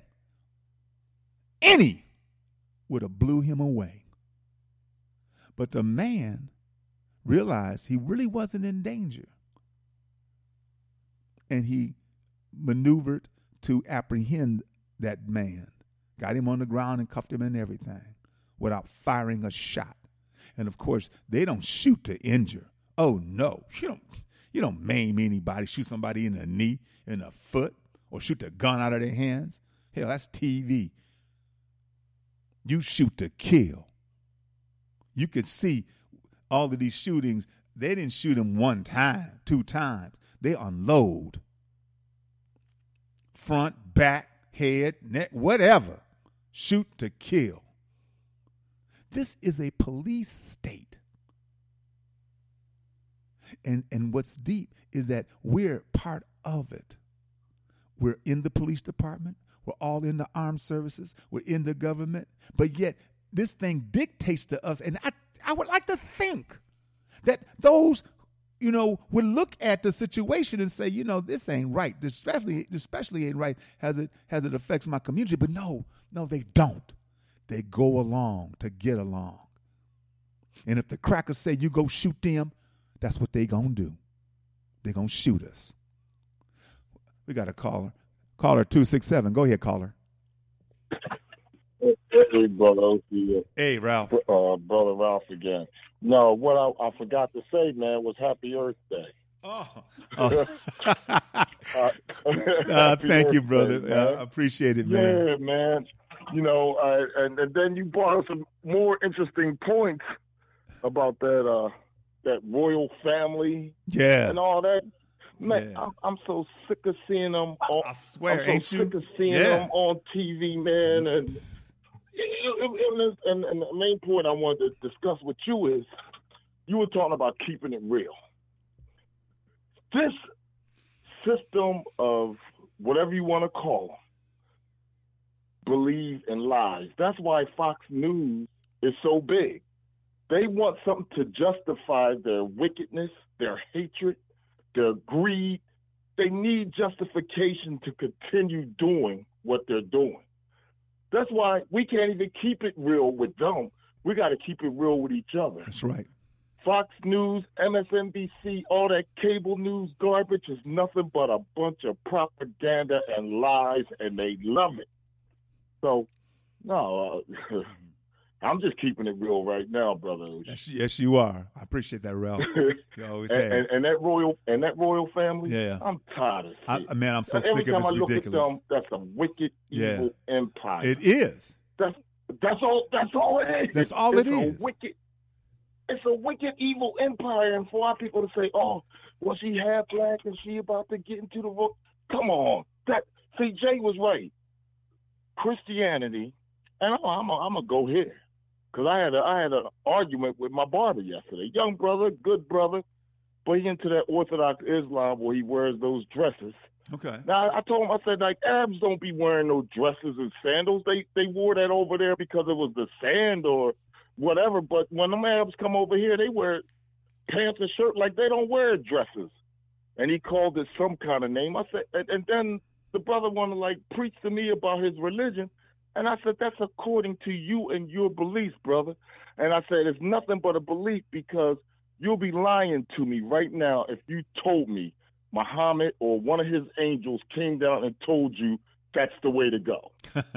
any, would have blew him away. But the man realized he really wasn't in danger, and he maneuvered to apprehend that man, got him on the ground and cuffed him and everything without firing a shot. And, of course, they don't shoot to injure. Oh, no. You don't, you don't maim anybody, shoot somebody in the knee, in the foot, or shoot the gun out of their hands. Hell, that's T V. You shoot to kill. You could see all of these shootings, they didn't shoot him one time, two times. They unload. Front, back, head, neck, whatever. Shoot to kill. This is a police state. And, and what's deep is that we're part of it. We're in the police department. We're all in the armed services. We're in the government. But yet this thing dictates to us. And I, I would like to think that those, you know, would look at the situation and say, you know, this ain't right. This especially, especially ain't right as it, as it affects my community. But no, no, they don't. They go along to get along. And if the crackers say you go shoot them, that's what they gonna do. They gonna shoot us. We got a caller. Caller two six seven. Go ahead, caller. Hey, brother O C. Hey, Ralph. Uh, brother Ralph again. No, what I, I forgot to say, man, was Happy Earth Day. Oh. oh. uh, uh, thank you, brother. Day, I appreciate it, man. Yeah, man. You know, uh, and, and then you brought up some more interesting points about that uh, that royal family, yeah, and all that. Man, yeah. I'm, I'm so sick of seeing them. On, I swear, I'm so ain't sick you? of seeing yeah. them on T V, man. And, and, and, and the main point I wanted to discuss with you is, you were talking about keeping it real. This system of whatever you want to call believe in lies. That's why Fox News is so big. They want something to justify their wickedness, their hatred, their greed. They need justification to continue doing what they're doing. That's why we can't even keep it real with them. We got to keep it real with each other. That's right. Fox News, M S N B C, all that cable news garbage is nothing but a bunch of propaganda and lies, and they love it. So, no, uh, I'm just keeping it real right now, brother. Yes, yes, you are. I appreciate that, Ralph. You always and, have. and, and that royal and that royal family. Yeah, I'm tired of it. I, man, I'm so Every sick of time it. It's I look ridiculous. at them, that's a wicked, evil Yeah. empire. It is. That's that's all. That's all it is. That's all it's it a is. Wicked. It's a wicked, evil empire, and for our people to say, "Oh, well, she half black and she about to get into the vote." Come on, that see, Jay was right. Christianity, and I'm I'm I'm gonna go here because I had a, I had an argument with my barber yesterday. Young brother, good brother, but he into that Orthodox Islam where he wears those dresses. Okay. Now I told him, I said, like, Arabs don't be wearing no dresses and sandals. They they wore that over there because it was the sand or whatever. But when them Arabs come over here, they wear pants and shirt like they don't wear dresses. And he called it some kind of name. I said, and, and then the brother wanted to like preach to me about his religion. And I said, that's according to you and your beliefs, brother. And I said, it's nothing but a belief because you'll be lying to me right now if you told me Muhammad or one of his angels came down and told you that's the way to go.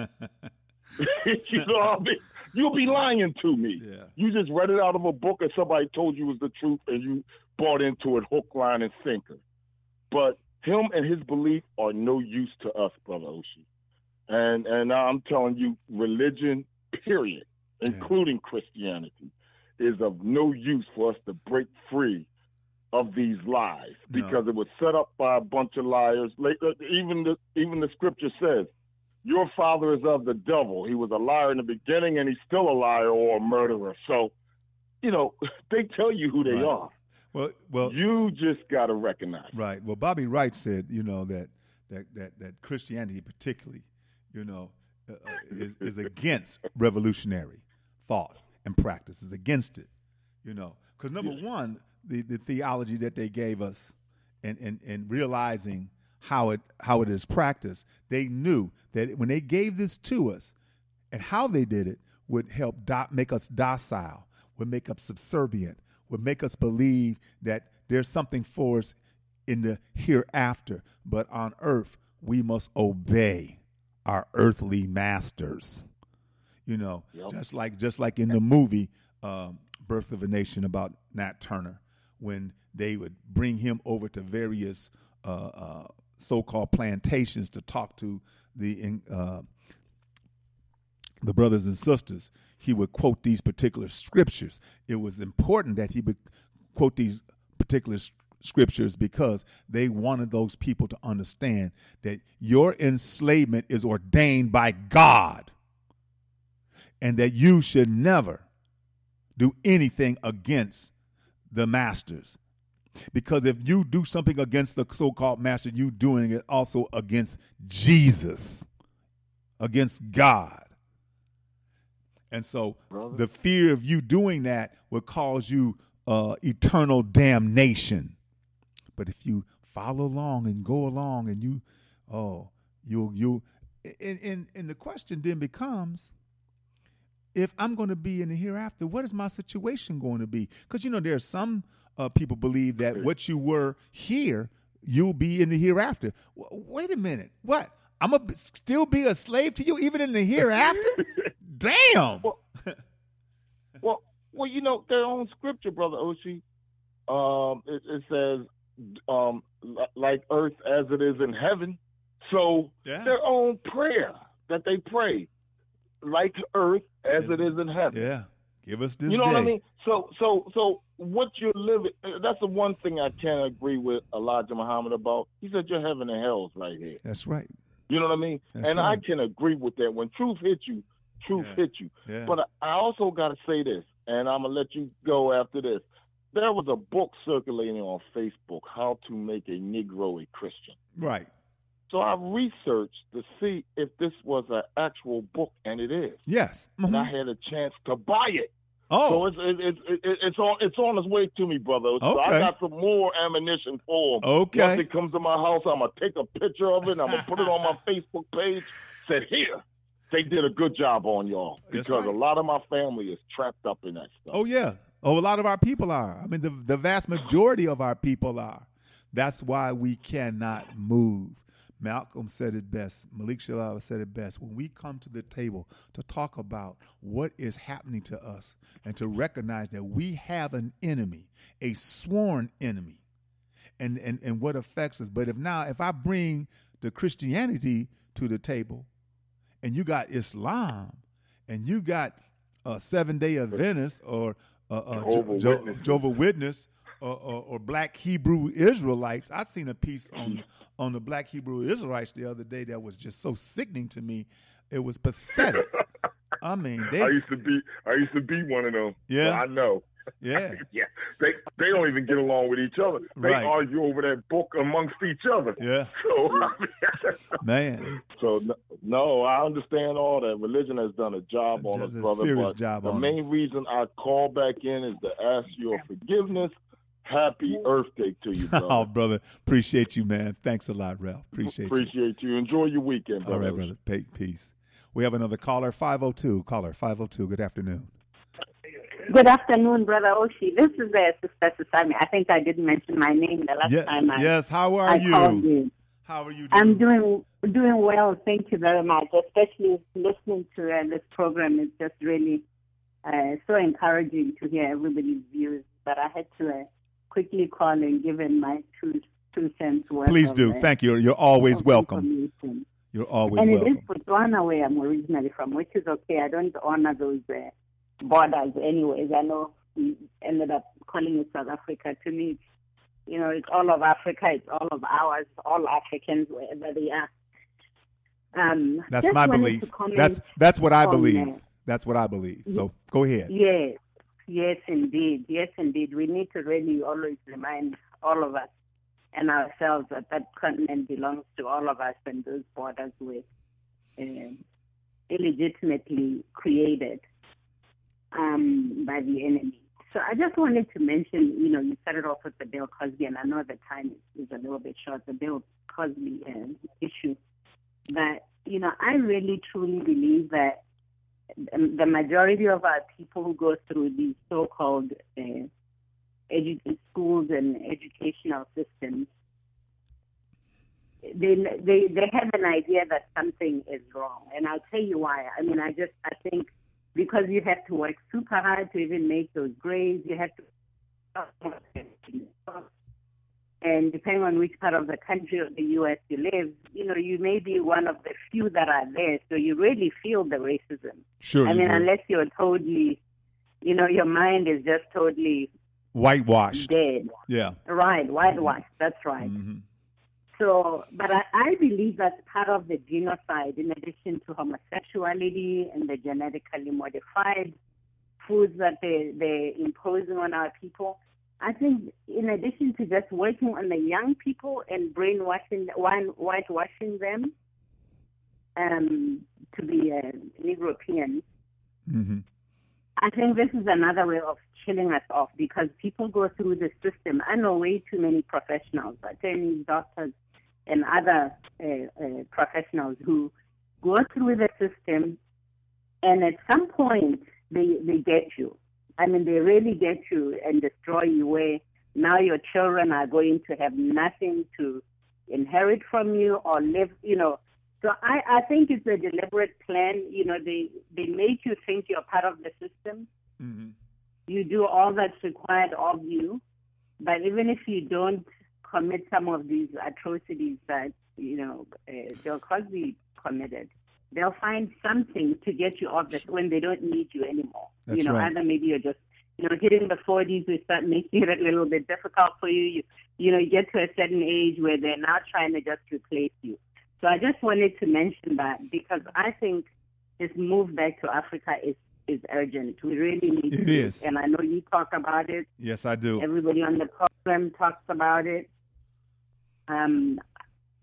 You know what I mean? You'll be lying to me. Yeah. You just read it out of a book and somebody told you it was the truth and you bought into it hook, line, and sinker. But him and his belief are no use to us, Brother Oshie. And and I'm telling you, religion, period, including yeah. Christianity, is of no use for us to break free of these lies because no. it was set up by a bunch of liars. Even the even the scripture says, your father is of the devil. He was a liar in the beginning, and he's still a liar or a murderer. So, you know, they tell you who they right. are. Well, well, you just got to recognize. Right. Well, Bobby Wright said, you know, that that that, that Christianity, particularly, you know, uh, is is against revolutionary thought and practice. Is against it, you know, because number yeah. one, the, the theology that they gave us, and, and and realizing how it how it is practiced, they knew that when they gave this to us, and how they did it would help do, make us docile, would make us subservient, would make us believe that there's something for us in the hereafter. But on earth, we must obey our earthly masters. You know, yep. just like just like in the movie um, Birth of a Nation about Nat Turner, when they would bring him over to various uh, uh, so-called plantations to talk to the uh, the brothers and sisters, he would quote these particular scriptures. It was important that he would quote these particular s- scriptures because they wanted those people to understand that your enslavement is ordained by God and that you should never do anything against the masters. Because if you do something against the so-called master, you're doing it also against Jesus, against God. And so Brother. the fear of you doing that would cause you uh, eternal damnation. But if you follow along and go along and you, oh, you, you, and, and, and the question then becomes, if I'm going to be in the hereafter, what is my situation going to be? Because, you know, there are some uh, people believe that what you were here, you'll be in the hereafter. W- wait a minute. What? I'm going to still be a slave to you even in the hereafter? Damn. Well, well, well, you know, their own scripture, Brother Oshie, um, it, it says, um, like earth as it is in heaven. So yeah. their own prayer that they pray, like earth as yeah. it is in heaven. Yeah. Give us this You know day. what I mean? So, so, so what you're living, that's the one thing I can't agree with Elijah Muhammad about. He said, your heaven and hell's right here. That's right. You know what I mean? That's and right. I can agree with that. When truth hits you, truth yeah. hits you. Yeah. But I also got to say this, and I'm going to let you go after this. There was a book circulating on Facebook, How to Make a Negro a Christian. Right. So I researched to see if this was an actual book, and it is. Yes. Mm-hmm. And I had a chance to buy it. Oh. So it's it's it's it's on it's on its way to me, brother. So Okay. I got some more ammunition for him. Okay. Once it comes to my house, I'm gonna take a picture of it and I'm gonna put it on my Facebook page. Said here, they did a good job on y'all That's because right. a lot of my family is trapped up in that stuff. Oh, yeah. Oh, a lot of our people are. I mean, the, the vast majority of our people are. That's why we cannot move. Malcolm said it best. Malik Shalala said it best. When we come to the table to talk about what is happening to us and to recognize that we have an enemy, a sworn enemy, and, and, and what affects us. But if now, if I bring the Christianity to the table and you got Islam and you got a Seven-Day Adventist or uh, uh, Jehovah Jo- Witness. Jehovah Witness or, or, or Black Hebrew Israelites. I seen a piece on on the Black Hebrew Israelites the other day that was just so sickening to me. It was pathetic. I mean, they I used to be I used to be one of them. Yeah. So I know. yeah. Yeah, they they don't even get along with each other. They Right. argue over that book amongst each other. Yeah. So, I mean, Man. so no, no, I understand all that. Religion has done a job on us, Does a brother. serious but job the on main us. reason I call back in is to ask your forgiveness. Happy Earth Day to you, brother. Oh, brother. Appreciate you, man. Thanks a lot, Ralph. Appreciate, you. Appreciate you. Enjoy your weekend, All brother. right, brother. Pa- Peace. We have another caller, five oh two. Caller, five oh two. Good afternoon. Good afternoon, Brother Oshi. This is uh, Sister Susami. I think I didn't mention my name the last Yes, time I, yes. How are I you? called you. How are you doing? I'm doing doing well. Thank you very much. Especially listening to uh, this program is just really uh, so encouraging to hear everybody's views. But I had to uh, quickly call and give in my two two cents worth. Please of, do. Uh, Thank you. You're always of welcome. information. You're always And welcome. it is Botswana where I'm originally from, which is okay. I don't honor those uh, borders anyways. I know we ended up calling it South Africa. To me, it's, you know, it's all of Africa. It's all of ours, all Africans, wherever they are. Um, That's just my wanted belief. to comment That's that's what I on, believe. uh, That's what I believe. So go ahead. Yes, yes, indeed. Yes, indeed. We need to really always remind all of us and ourselves that that continent belongs to all of us, and those borders were uh, illegitimately created um, by the enemy. So I just wanted to mention, you know, you started off with the Bill Cosby, and I know the time is, is a little bit short, the Bill Cosby uh, issue. But, you know, I really truly believe that the majority of our people who go through these so-called uh, edu- schools and educational systems, they, they they have an idea that something is wrong. And I'll tell you why. I mean, I just, I think because you have to work super hard to even make those grades, you have to, and depending on which part of the country or the U S you live, you know, you may be one of the few that are there, so you really feel the racism. Sure. I you mean, do. unless you're totally, you know, your mind is just totally Whitewashed. dead. Yeah. Right, whitewashed, that's right. Mm-hmm. So, but I, I believe that's part of the genocide, in addition to homosexuality and the genetically modified foods that they, they're imposing on our people. I think in addition to just working on the young people and brainwashing, whitewashing them um, to be uh, Europeans, Mm-hmm. I think this is another way of killing us off, because people go through the system. I know way too many professionals, attorneys, doctors, and other uh, uh, professionals who go through the system, and at some point they, they get you. I mean, they really get you and destroy you, where now your children are going to have nothing to inherit from you or live, you know. So I, I think it's a deliberate plan. You know, they, they make you think you're part of the system. Mm-hmm. You do all that's required of you. But even if you don't commit some of these atrocities that, you know, uh, Bill Cosby committed, they'll find something to get you off this when they don't need you anymore. That's you know, right. either maybe you're just, you know, hitting the forties, we start making it a little bit difficult for you. You, you know, you get to a certain age where they're now trying to just replace you. So I just wanted to mention that, because I think this move back to Africa is, is urgent. We really need It to. is. And I know you talk about it. Yes, I do. Everybody on the program talks about it. Um,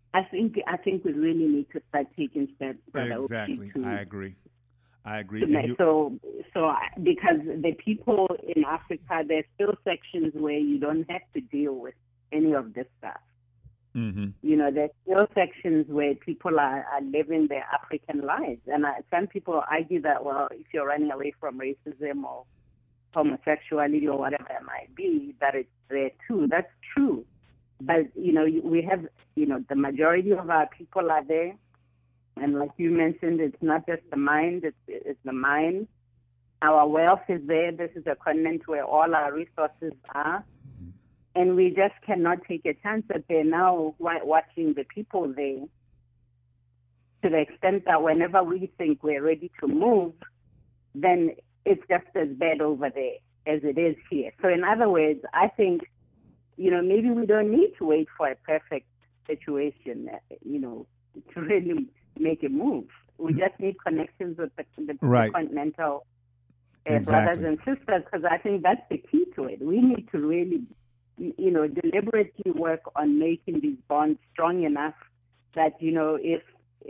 I think I think we really need to start taking steps. Exactly, to, I agree. I agree. You, so, so because the people in Africa, there's still sections where you don't have to deal with any of this stuff. Mm-hmm. You know, there's still sections where people are, are living their African lives, and I, some people argue that, well, if you're running away from racism or homosexuality or whatever it might be, that it's there too. That's true. But, you know, we have, you know, the majority of our people are there. And like you mentioned, it's not just the mind, it's, it's the mind. Our wealth is there. This is a continent where all our resources are. And we just cannot take a chance that they're now watching the people there to the extent that whenever we think we're ready to move, then it's just as bad over there as it is here. So in other words, I think, you know, maybe we don't need to wait for a perfect situation, you know, to really make a move. We just need connections with the, the right. continental uh, exactly. brothers and sisters, because I think that's the key to it. We need to really, you know, deliberately work on making these bonds strong enough that, you know, if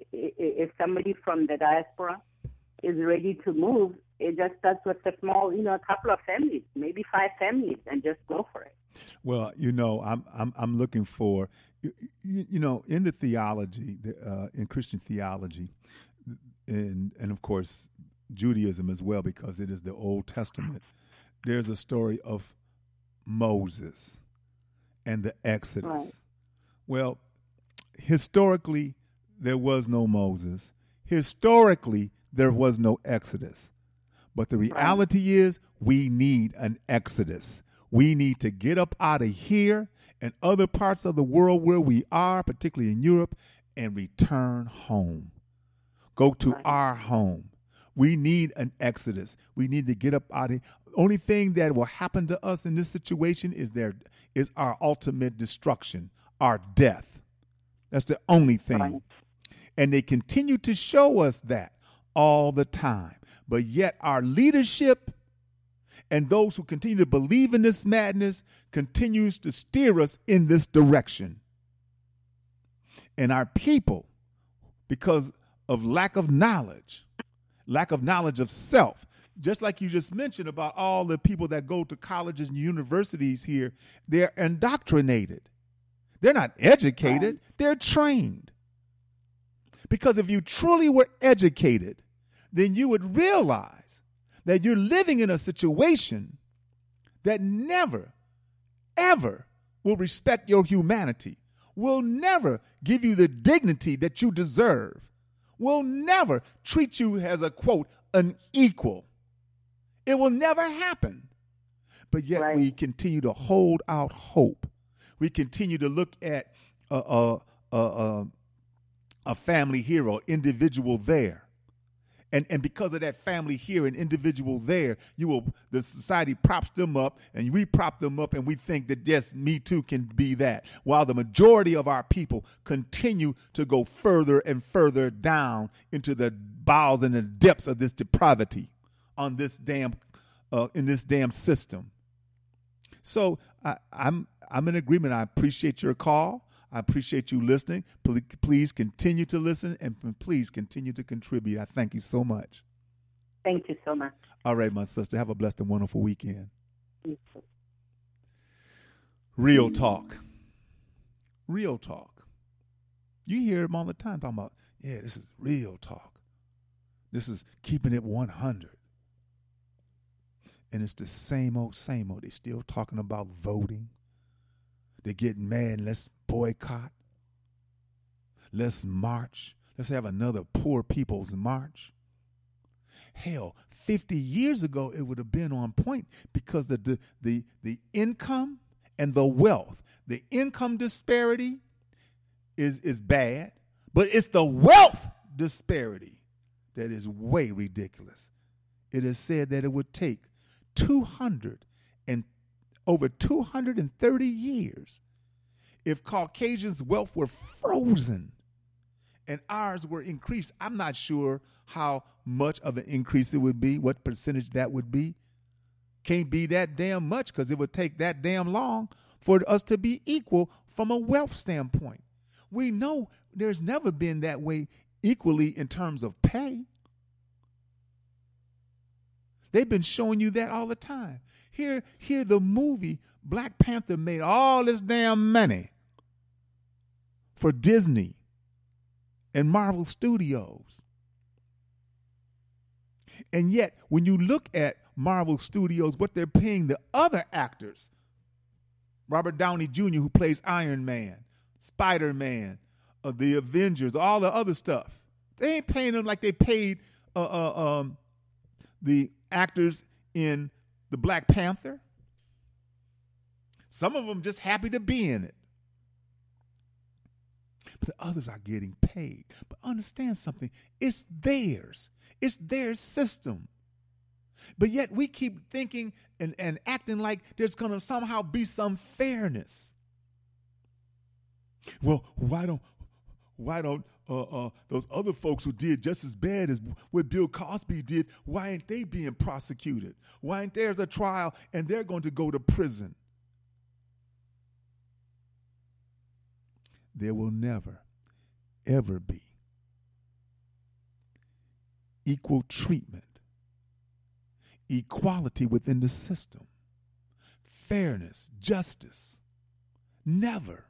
if somebody from the diaspora is ready to move, it just starts with a small, you know, a couple of families, maybe five families, and just go for it. Well, you know, I'm I'm I'm looking for, you, you know, in the theology, uh, in Christian theology, and and of course Judaism as well, because it is the Old Testament. There's a story of Moses and the Exodus. Right. Well, historically, there was no Moses. Historically, there was no Exodus. But the reality is we need an Exodus. We need to get up out of here and other parts of the world where we are, particularly in Europe, and return home. Go to right. our home. We need an Exodus. We need to get up out of here. The only thing that will happen to us in this situation is there is our ultimate destruction, our death. That's the only thing. Right. And they continue to show us that all the time. But yet our leadership and those who continue to believe in this madness continues to steer us in this direction. And our people, because of lack of knowledge, lack of knowledge of self, just like you just mentioned about all the people that go to colleges and universities here, they're indoctrinated. They're not educated, they're trained. Because if you truly were educated, then you would realize that you're living in a situation that never, ever will respect your humanity, will never give you the dignity that you deserve, will never treat you as a, quote, an equal. It will never happen. But yet right. we continue to hold out hope. We continue to look at a, a, a, a, a family hero, individual there. And and because of that family here and individual there, you will the society props them up and we prop them up and we think that yes, me too can be that. While the majority of our people continue to go further and further down into the bowels and the depths of this depravity on this damn uh, in this damn system. So I, I'm I'm in agreement. I appreciate your call. I appreciate you listening. Please, please continue to listen and please continue to contribute. I thank you so much. Thank you so much. All right, my sister. Have a blessed and wonderful weekend. You too. Real talk. Real talk. You hear them all the time talking about, yeah, this is real talk. This is keeping it one hundred. And it's the same old, same old. They're still talking about voting. They're getting mad. Let's boycott. Let's march. Let's have another poor people's march. Hell, fifty years ago, it would have been on point because the, the, the, the income and the wealth, the income disparity is, is bad, but it's the wealth disparity that is way ridiculous. It is said that it would take two hundred and over two hundred thirty years, if Caucasians' wealth were frozen and ours were increased. I'm not sure how much of an increase it would be, what percentage that would be. Can't be that damn much because it would take that damn long for us to be equal from a wealth standpoint. We know there's never been that way equally in terms of pay. They've been showing you that all the time. Here, here the movie Black Panther made all this damn money for Disney and Marvel Studios. And yet, when you look at Marvel Studios, what they're paying the other actors, Robert Downey Junior, who plays Iron Man, Spider-Man, uh, the Avengers, all the other stuff, they ain't paying them like they paid uh, uh, um, the actors in the Black Panther. Some of them just happy to be in it. But the others are getting paid. But understand something. It's theirs. It's their system. But yet we keep thinking and, and acting like there's going to somehow be some fairness. Well, why don't why don't uh, uh, those other folks who did just as bad as what Bill Cosby did, why ain't they being prosecuted? Why ain't there's a trial and they're going to go to prison? There will never, ever be equal treatment, equality within the system, fairness, justice. Never.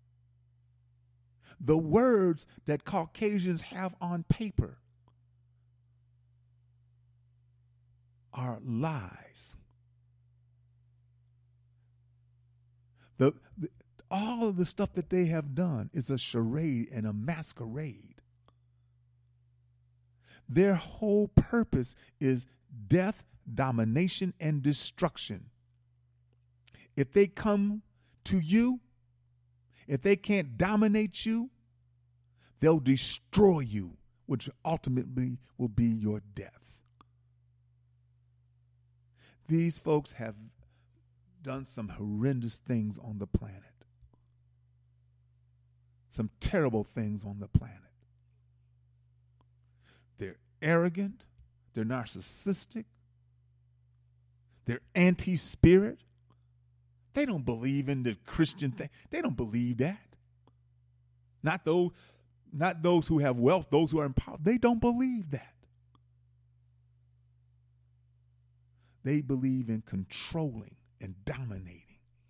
The words that Caucasians have on paper are lies. The, the all of the stuff that they have done is a charade and a masquerade. Their whole purpose is death, domination, and destruction. If they come to you, if they can't dominate you, they'll destroy you, which ultimately will be your death. These folks have done some horrendous things on the planet. Some terrible things on the planet. They're arrogant. They're narcissistic. They're anti-spirit. They don't believe in the Christian thing. They don't believe that. Not those, not those who have wealth, those who are in power. They don't believe that. They believe in controlling and dominating.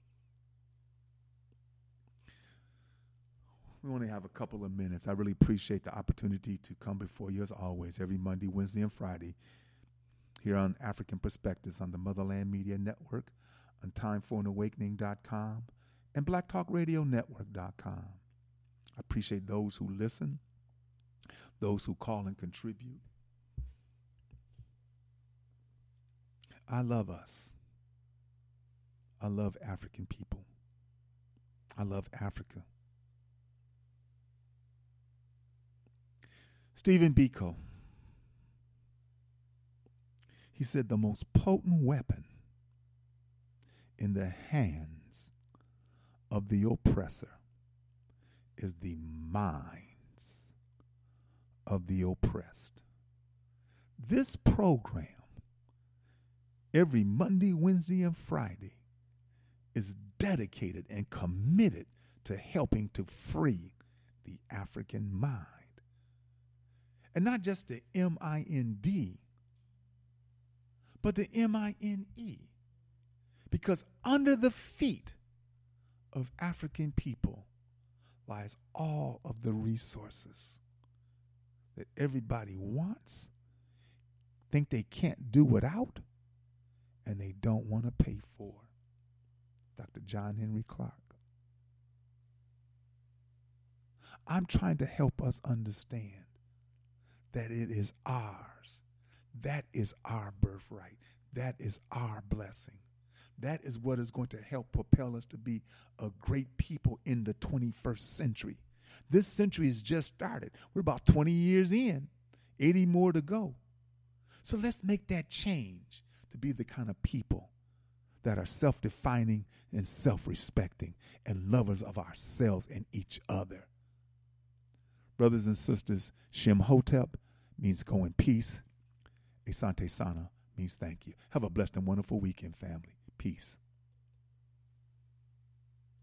We only have a couple of minutes. I really appreciate the opportunity to come before you as always every Monday, Wednesday, and Friday here on African Perspectives on the Motherland Media Network, on time for an awakening dot com, and black talk radio network dot com. I appreciate those who listen, those who call and contribute. I love us. I love African people. I love Africa. Stephen Biko, he said the most potent weapon in the hands of the oppressor is the minds of the oppressed. This program, every Monday, Wednesday, and Friday, is dedicated and committed to helping to free the African mind. And not just the M I N D, but the M I N E. Because under the feet of African people lies all of the resources that everybody wants, think they can't do without, and they don't want to pay for. Doctor John Henry Clark. I'm trying to help us understand that it is ours. That is our birthright. That is our blessing. That is what is going to help propel us to be a great people in the twenty-first century. This century has just started. We're about twenty years in, eighty more to go. So let's make that change to be the kind of people that are self-defining and self-respecting and lovers of ourselves and each other. Brothers and sisters, Shem Hotep means go in peace. Asante Sana means thank you. Have a blessed and wonderful weekend, family. Peace.